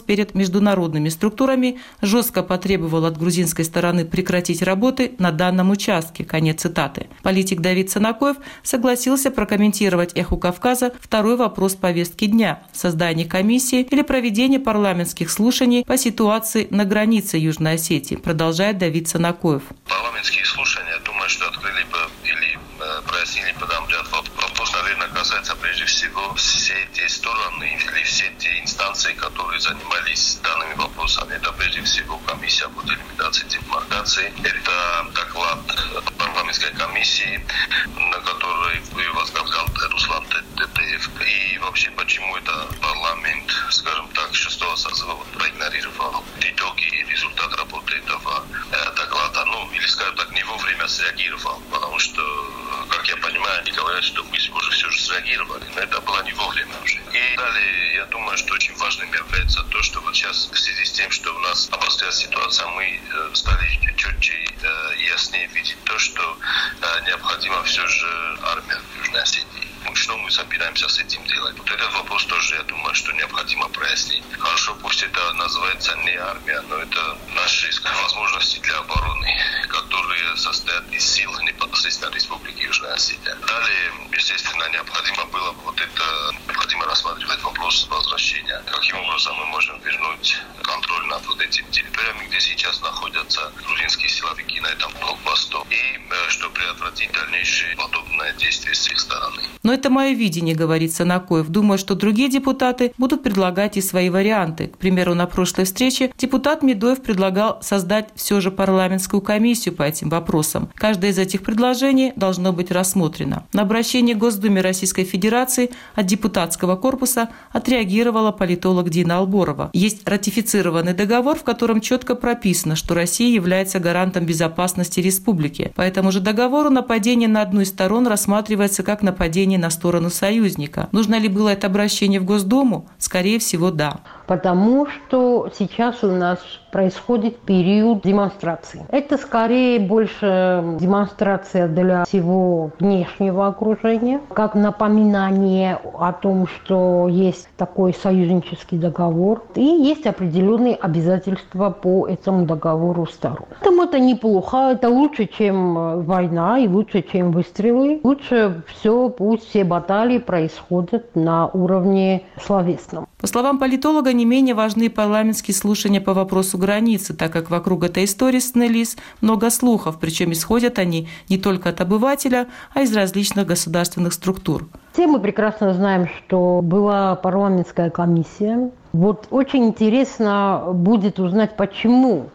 перед международными структурами, жестко потребовал от грузинской стороны прекратить работы на данном участке. Конец цитаты. Политик Давид Санакоев согласился прокомментировать «Эху Кавказа» второй вопрос повестки дня – создание комиссии или проведение парламентских слушаний по ситуации на границе Южной Осетии, продолжает Давид Санакоев. Парламентские слушания, думаю, что открыли бы или прояснили бы там ряд вопрос, наверное, касается прежде всего все те стороны или все те инстанции, которые занимались данными вопросами. Это прежде всего комиссия по делимитации демаркации. Это доклад парламентской комиссии, на которой возглавлял Руслан Тетеев. И вообще, почему это парламент, скажем так, 6-го созыва проигнорировал итоги и результат работы этого доклада. Ну, или, скажем так, не вовремя среагировал. Потому что, как я понимаю, они говорят, что мы уже все же среагировали, но это было не вовремя уже. И далее, я думаю, что очень важным является то, что вот сейчас в связи с тем, что у нас обострилась ситуация, мы стали четче и яснее видеть то, что необходимо все же армия в Южной Осетии. Что мы собираемся с этим делать? Вот этот вопрос тоже, я думаю, что необходимо прояснить. Хорошо, пусть это называется не армия, но это наши возможности для обороны, которые состоят из сил непосредственно Республики Южная Осетия. Далее, естественно, необходимо было необходимо рассматривать вопрос возвращения. Каким образом мы можем вернуть контроль над вот этими территориями, где сейчас находятся грузинские силовики на этом блокпосту, и чтобы предотвратить дальнейшие подобные действия с их стороны. Но это мое видение, говорит Санакоев. Думаю, что другие депутаты будут предлагать и свои варианты. К примеру, на прошлой встрече депутат Медоев предлагал создать все же парламентскую комиссию по этим вопросам. Каждое из этих предложений должно быть рассмотрено. На обращение к Госдуме Российской Федерации от депутатского корпуса отреагировала политолог Дина Алборова. Есть ратифицированный договор, в котором четко прописано, что Россия является гарантом безопасности республики. По этому же договору нападение на одну из сторон рассматривается как нападение на сторону союзника. Нужно ли было это обращение в Госдуму? Скорее всего, да. Потому что сейчас у нас происходит период демонстраций. Это скорее больше демонстрация для всего внешнего окружения, как напоминание о том, что есть такой союзнический договор и есть определенные обязательства по этому договору сторон. Поэтому это неплохо, это лучше, чем война и лучше, чем выстрелы. Лучше пусть все баталии происходят на уровне словесном. По словам политолога, не менее важны парламентские слушания по вопросу границы, так как вокруг этой истории снялись много слухов, причем исходят они не только от обывателя, а из различных государственных структур. Все мы прекрасно знаем, что была парламентская комиссия. Вот очень интересно будет узнать, почему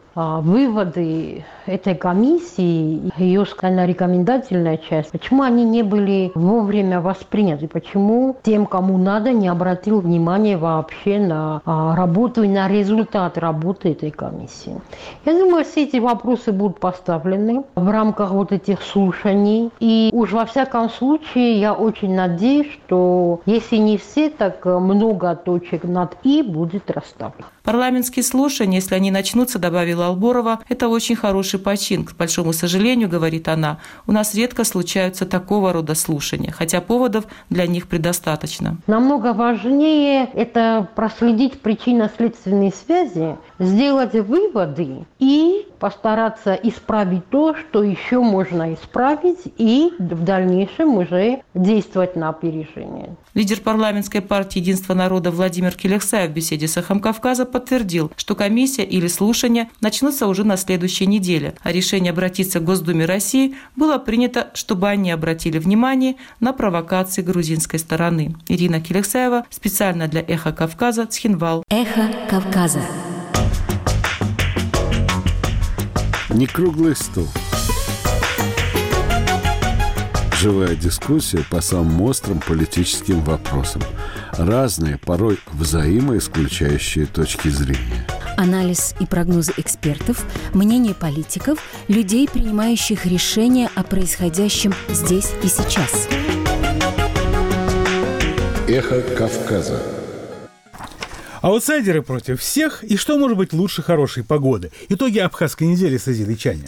выводы этой комиссии, ее рекомендательная часть, почему они не были вовремя восприняты, почему тем, кому надо, не обратил внимания вообще на работу и на результат работы этой комиссии. Я думаю, все эти вопросы будут поставлены в рамках вот этих слушаний. И уж во всяком случае, я очень надеюсь, что если не все, так много точек над «и» будет расставлено. Парламентские слушания, если они начнутся, добавила Алборова, это очень хороший почин. К большому сожалению, говорит она, у нас редко случаются такого рода слушания, хотя поводов для них предостаточно. Намного важнее это проследить причинно-следственные связи, сделать выводы и постараться исправить то, что еще можно исправить, и в дальнейшем уже действовать на опережение. Лидер парламентской партии «Единство народа» Владимир Келехсаев в беседе с «Эхом Кавказа» подтвердил, что комиссия или слушания начнутся уже на следующей неделе, а решение обратиться к Госдуме России было принято, чтобы они обратили внимание на провокации грузинской стороны. Ирина Келехсаева специально для «Эха Кавказа», Цхинвал. «Эхо Кавказа». Не круглый стол. Живая дискуссия по самым острым политическим вопросам. Разные, порой взаимоисключающие точки зрения. Анализ и прогнозы экспертов, мнение политиков, людей, принимающих решения о происходящем здесь и сейчас. Эхо Кавказа. Аутсайдеры против всех, и что может быть лучше хорошей погоды? Итоги абхазской недели с азербайджанами.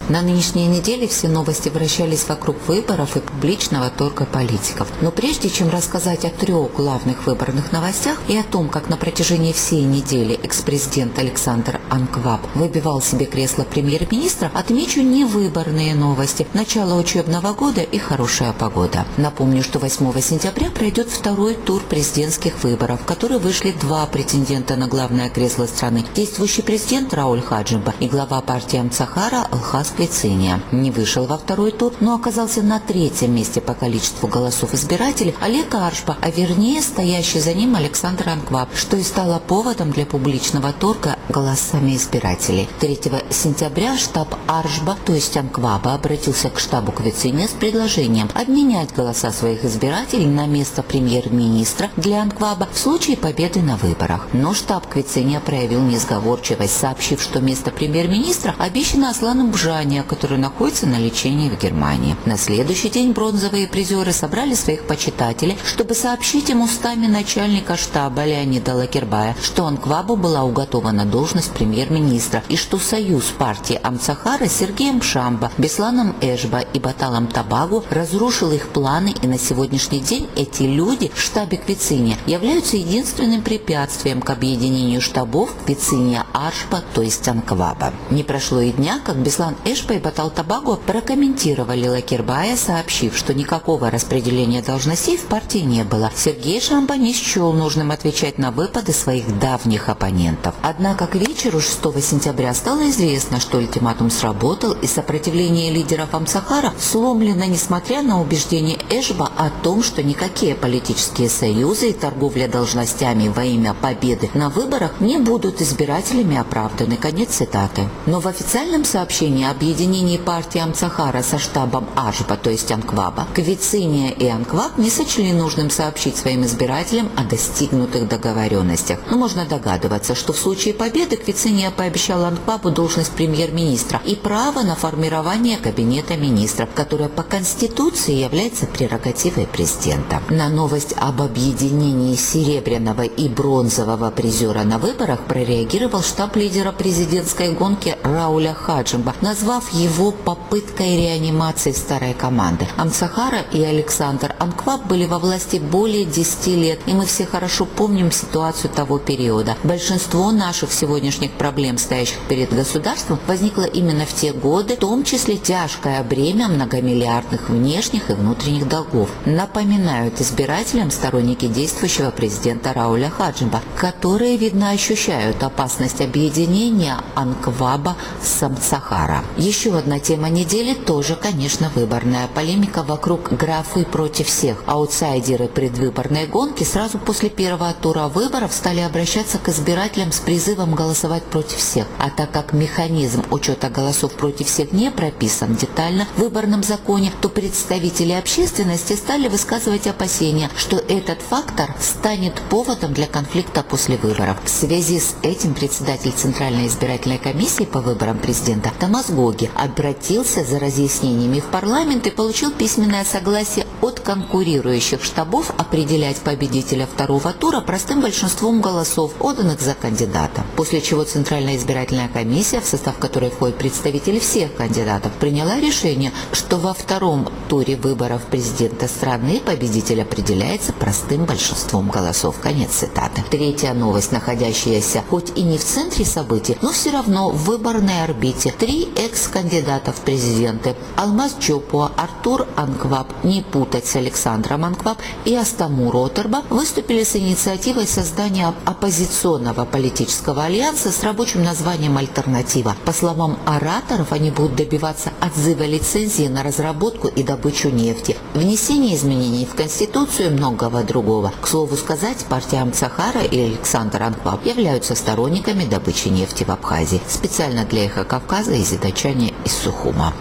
На нынешней неделе все новости вращались вокруг выборов и публичного торга политиков. Но прежде чем рассказать о 3 главных выборных новостях и о том, как на протяжении всей недели экс-президент Александр Анкваб выбивал себе кресло премьер-министра, отмечу невыборные новости, начало учебного года и хорошая погода. Напомню, что 8 сентября пройдет 2-й тур президентских выборов, в который вышли 2 претендента на главное кресло страны. Действующий президент Рауль Хаджимба и глава партии Амцахара Алхас Квициния. Не вышел во 2-й тур, но оказался на 3-м месте по количеству голосов избирателей Олег Аршба, а вернее стоящий за ним Александр Анкваб, что и стало поводом для публичного торга голосами избирателей. 3 сентября штаб Аршба, то есть Анкваба, обратился к штабу Квициния с предложением обменять голоса своих избирателей на место премьер-министра для Анкваба в случае победы на выборах. Но штаб Квициния проявил несговорчивость, сообщив, что место премьер-министра обещано Аслану Бжане, который находится на лечении в Германии. На следующий день бронзовые призеры собрали своих почитателей, чтобы сообщить им устами начальника штаба Леонида Лакербая, что Анквабу была уготована должность премьер-министра и что союз партии Амцахара с Сергеем Шамба, Бесланом Эшба и Баталом Табагу разрушил их планы, и на сегодняшний день эти люди в штабе Квициния являются единственным препятствием к объединению штабов Квициния Аршба, то есть Анкваба. Не прошло и дня, как Беслан Эшба и Батал Табаго прокомментировали Лакербая, сообщив, что никакого распределения должностей в партии не было. Сергей Шамба не счел нужным отвечать на выпады своих давних оппонентов. Однако к вечеру 6 сентября стало известно, что ультиматум сработал, и сопротивление лидеров Амцахара сломлено, несмотря на убеждение Эшба о том, что никакие политические союзы и торговля должностями во имя победы на выборах не будут избирателями оправданы. Конец цитаты. Но в официальном сообщении объединении партии Амцахара со штабом Аршба, то есть Анкваба, Квициния и Анкваб не сочли нужным сообщить своим избирателям о достигнутых договоренностях. Но можно догадываться, что в случае победы Квициния пообещала Анквабу должность премьер-министра и право на формирование кабинета министров, которое по Конституции является прерогативой президента. На новость об объединении серебряного и бронзового призера на выборах прореагировал штаб лидера президентской гонки Рауля Хаджимба, назвав его попыткой реанимации старой команды. Амцахара и Александр Анкваб были во власти более 10 лет, и мы все хорошо помним ситуацию того периода. Большинство наших сегодняшних проблем, стоящих перед государством, возникло именно в те годы, в том числе тяжкое бремя многомиллиардных внешних и внутренних долгов. Напоминают избирателям сторонники действующего президента Рауля Хаджимба, которые, видно, ощущают опасность объединения Анкваба с Амцахара. Еще одна тема недели тоже, конечно, выборная. Полемика вокруг графы «против всех». Аутсайдеры предвыборной гонки сразу после первого тура выборов стали обращаться к избирателям с призывом голосовать против всех. А так как механизм учета голосов против всех не прописан детально в выборном законе, то представители общественности стали высказывать опасения, что этот фактор станет поводом для конфликта после выборов. В связи с этим председатель Центральной избирательной комиссии по выборам президента Томас Гоги обратился за разъяснениями в парламент и получил письменное согласие от конкурирующих штабов определять победителя второго тура простым большинством голосов, отданных за кандидата. После чего Центральная избирательная комиссия, в состав которой входят представители всех кандидатов, приняла решение, что во втором туре выборов президента страны победитель определяется простым большинством голосов. Конец цитаты. Третья новость, находящаяся хоть и не в центре событий, но все равно в выборной орбите. 3 экс-кандидата в президенты Алмаз Чопуа, Артур Анкваб, не путать с Александром Анкваб, и Астаму Ротерба выступили с инициативой создания оппозиционного политического альянса с рабочим названием «Альтернатива». По словам ораторов, они будут добиваться отзыва лицензии на разработку и добычу нефти, внесения изменений в Конституцию и многого другого. К слову сказать, партия Амцахара и Александр Анкваб являются сторонниками добычи нефти в Абхазии. Специально для «Эхо Кавказа» и «Зидачане» из Сухума.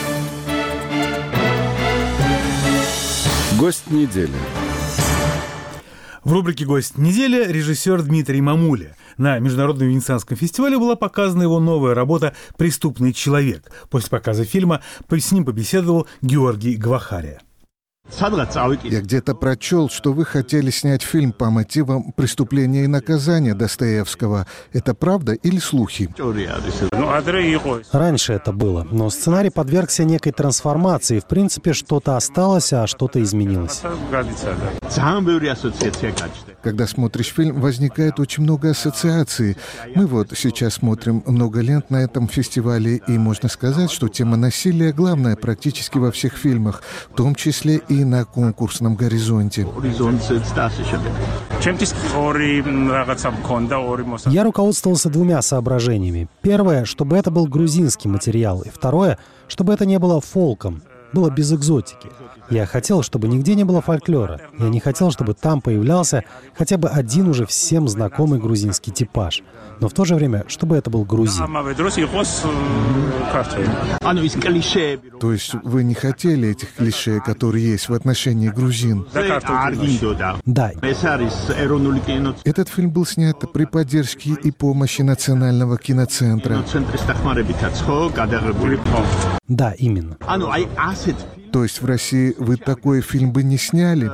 Гость недели. В рубрике «Гость недели» режиссер Дмитрий Мамуля. На Международном Венецианском фестивале была показана его новая работа «Преступный человек». После показа фильма с ним побеседовал Георгий Гвахария. Я где-то прочел, что вы хотели снять фильм по мотивам «Преступления и наказания» Достоевского. Это правда или слухи? Раньше это было, но сценарий подвергся некой трансформации. В принципе, что-то осталось, а что-то изменилось. Когда смотришь фильм, возникает очень много ассоциаций. Мы вот сейчас смотрим много лент на этом фестивале, и можно сказать, что тема насилия главная практически во всех фильмах, в том числе и на конкурсном горизонте. Я руководствовался двумя соображениями. Первое, чтобы это был грузинский материал. И второе, чтобы это не было фолком, было без экзотики. Я хотел, чтобы нигде не было фольклора. Я не хотел, чтобы там появлялся хотя бы один уже всем знакомый грузинский типаж. Но в то же время, чтобы это был грузин. То есть вы не хотели этих клише, которые есть в отношении грузин? Да. Этот фильм был снят при поддержке и помощи Национального киноцентра. Да, именно. То есть в России вы такой фильм бы не сняли?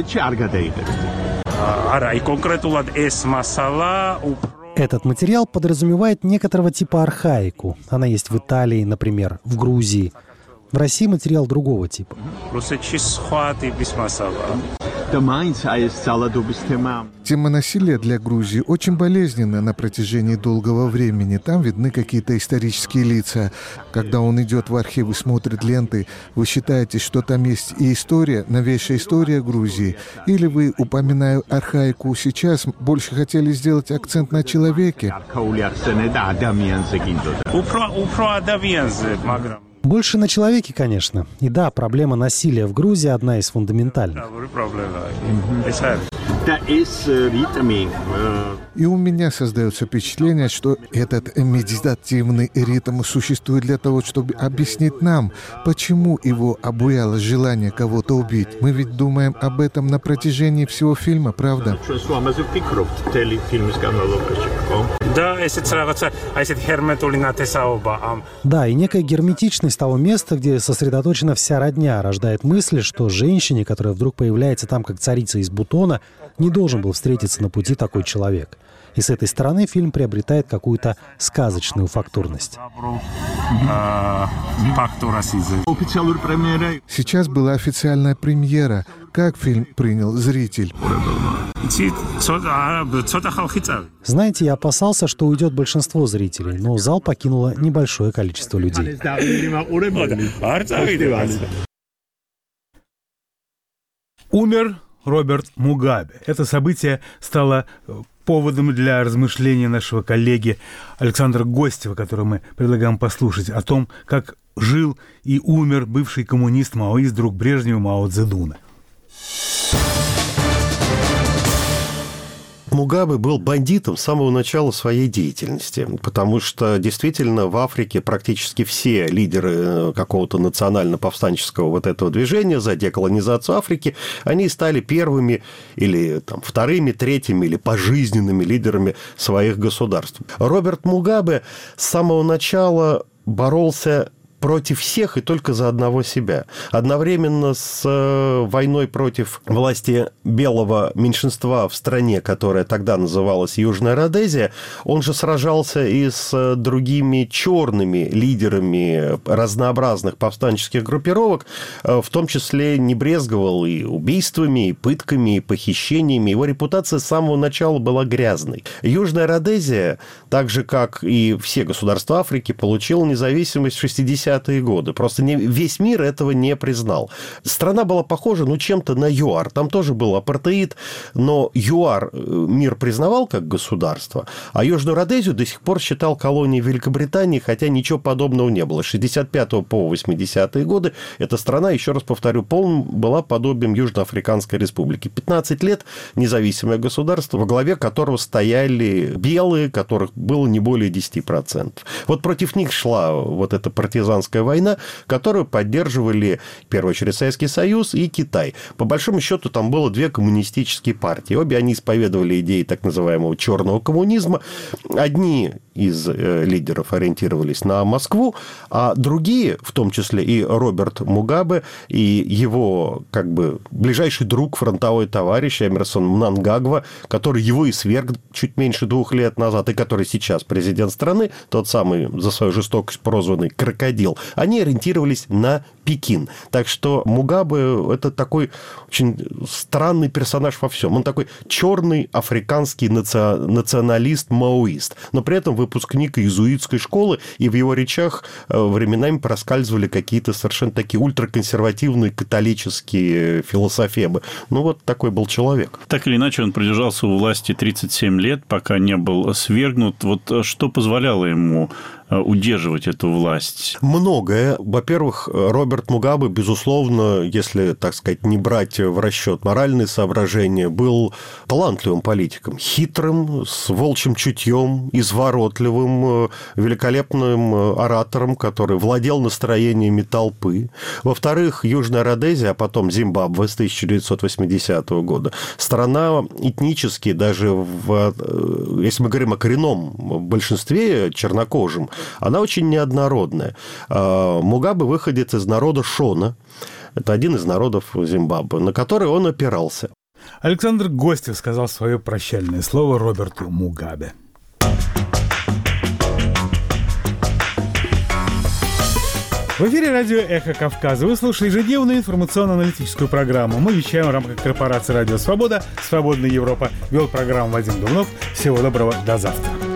Этот материал подразумевает некоторого типа архаику. Она есть в Италии, например, в Грузии. В России материал другого типа. Тема насилия для Грузии очень болезненна на протяжении долгого времени. Там видны какие-то исторические лица. Когда он идет в архив и смотрит ленты, вы считаете, что там есть и история, новейшая история Грузии? Или вы, упоминая архаику сейчас, больше хотели сделать акцент на человеке? Больше на человеке, конечно. И да, проблема насилия в Грузии одна из фундаментальных. И у меня создается впечатление, что этот медитативный ритм существует для того, чтобы объяснить нам, почему его обуяло желание кого-то убить. Мы ведь думаем об этом на протяжении всего фильма, правда? Да, и некая герметичность того места, где сосредоточена вся родня, рождает мысль, что женщине, которая вдруг появляется там как царица из бутона, не должен был встретиться на пути такой человек. И с этой стороны фильм приобретает какую-то сказочную фактурность. Сейчас была официальная премьера. Как фильм принял зритель? Знаете, я опасался, что уйдет большинство зрителей, но зал покинуло небольшое количество людей. Умер Роберт Мугабе. Это событие стало поводом для размышления нашего коллеги Александра Гостева, которого мы предлагаем послушать, о том, как жил и умер бывший коммунист-маоист, друг Брежнева Мао Цзэдуна. Мугабе был бандитом с самого начала своей деятельности, потому что действительно в Африке практически все лидеры какого-то национально-повстанческого вот этого движения за деколонизацию Африки, они стали первыми или там, вторыми, третьими или пожизненными лидерами своих государств. Роберт Мугабе с самого начала боролся против всех и только за одного себя. Одновременно с войной против власти белого меньшинства в стране, которая тогда называлась Южная Родезия, он же сражался и с другими черными лидерами разнообразных повстанческих группировок, в том числе не брезговал и убийствами, и пытками, и похищениями. Его репутация с самого начала была грязной. Южная Родезия, так же, как и все государства Африки, получила независимость в 60-е годы. Просто весь мир этого не признал. Страна была похожа, чем-то на ЮАР. Там тоже был апартеид, но ЮАР мир признавал как государство, а Южную Родезию до сих пор считал колонией Великобритании, хотя ничего подобного не было. С 65 по 80-е годы эта страна, еще раз повторю, была подобием Южноафриканской республики. 15 лет независимое государство, во главе которого стояли белые, которых было не более 10%. Вот против них шла вот эта партизанская война, которую поддерживали, в первую очередь, Советский Союз и Китай. По большому счету, там было две коммунистические партии. Обе они исповедовали идеи так называемого черного коммунизма. Одни из лидеров ориентировались на Москву, а другие, в том числе и Роберт Мугабе, и его как бы ближайший друг, фронтовой товарищ Эмерсон Мнангагва, который его и сверг чуть меньше 2 лет назад, и который сейчас президент страны, тот самый за свою жестокость прозванный крокодил, они ориентировались на Пекин. Так что Мугабе – это такой очень странный персонаж во всем. Он такой черный африканский националист-маоист, но при этом выпускник иезуитской школы, и в его речах временами проскальзывали какие-то совершенно такие ультраконсервативные католические философемы. Ну, вот такой был человек. Так или иначе, он продержался у власти 37 лет, пока не был свергнут. Вот что позволяло ему удерживать эту власть? Многое. Во-первых, Роберт Мугабе, безусловно, если, так сказать, не брать в расчет моральные соображения, был талантливым политиком, хитрым, с волчьим чутьем, изворотливым, великолепным оратором, который владел настроениями толпы. Во-вторых, Южная Родезия, а потом Зимбабве с 1980 года, страна этнически, даже если мы говорим о коренном большинстве чернокожем, она очень неоднородная. Мугабе выходит из народа Шона. Это один из народов Зимбабве, на который он опирался. Александр Гостев сказал свое прощальное слово Роберту Мугабе. В эфире радио «Эхо Кавказа». Вы слушали ежедневную информационно-аналитическую программу. Мы вещаем в рамках корпорации «Радио Свобода», «Свободная Европа». Вел программу Вадим Дубнов. Всего доброго, до завтра.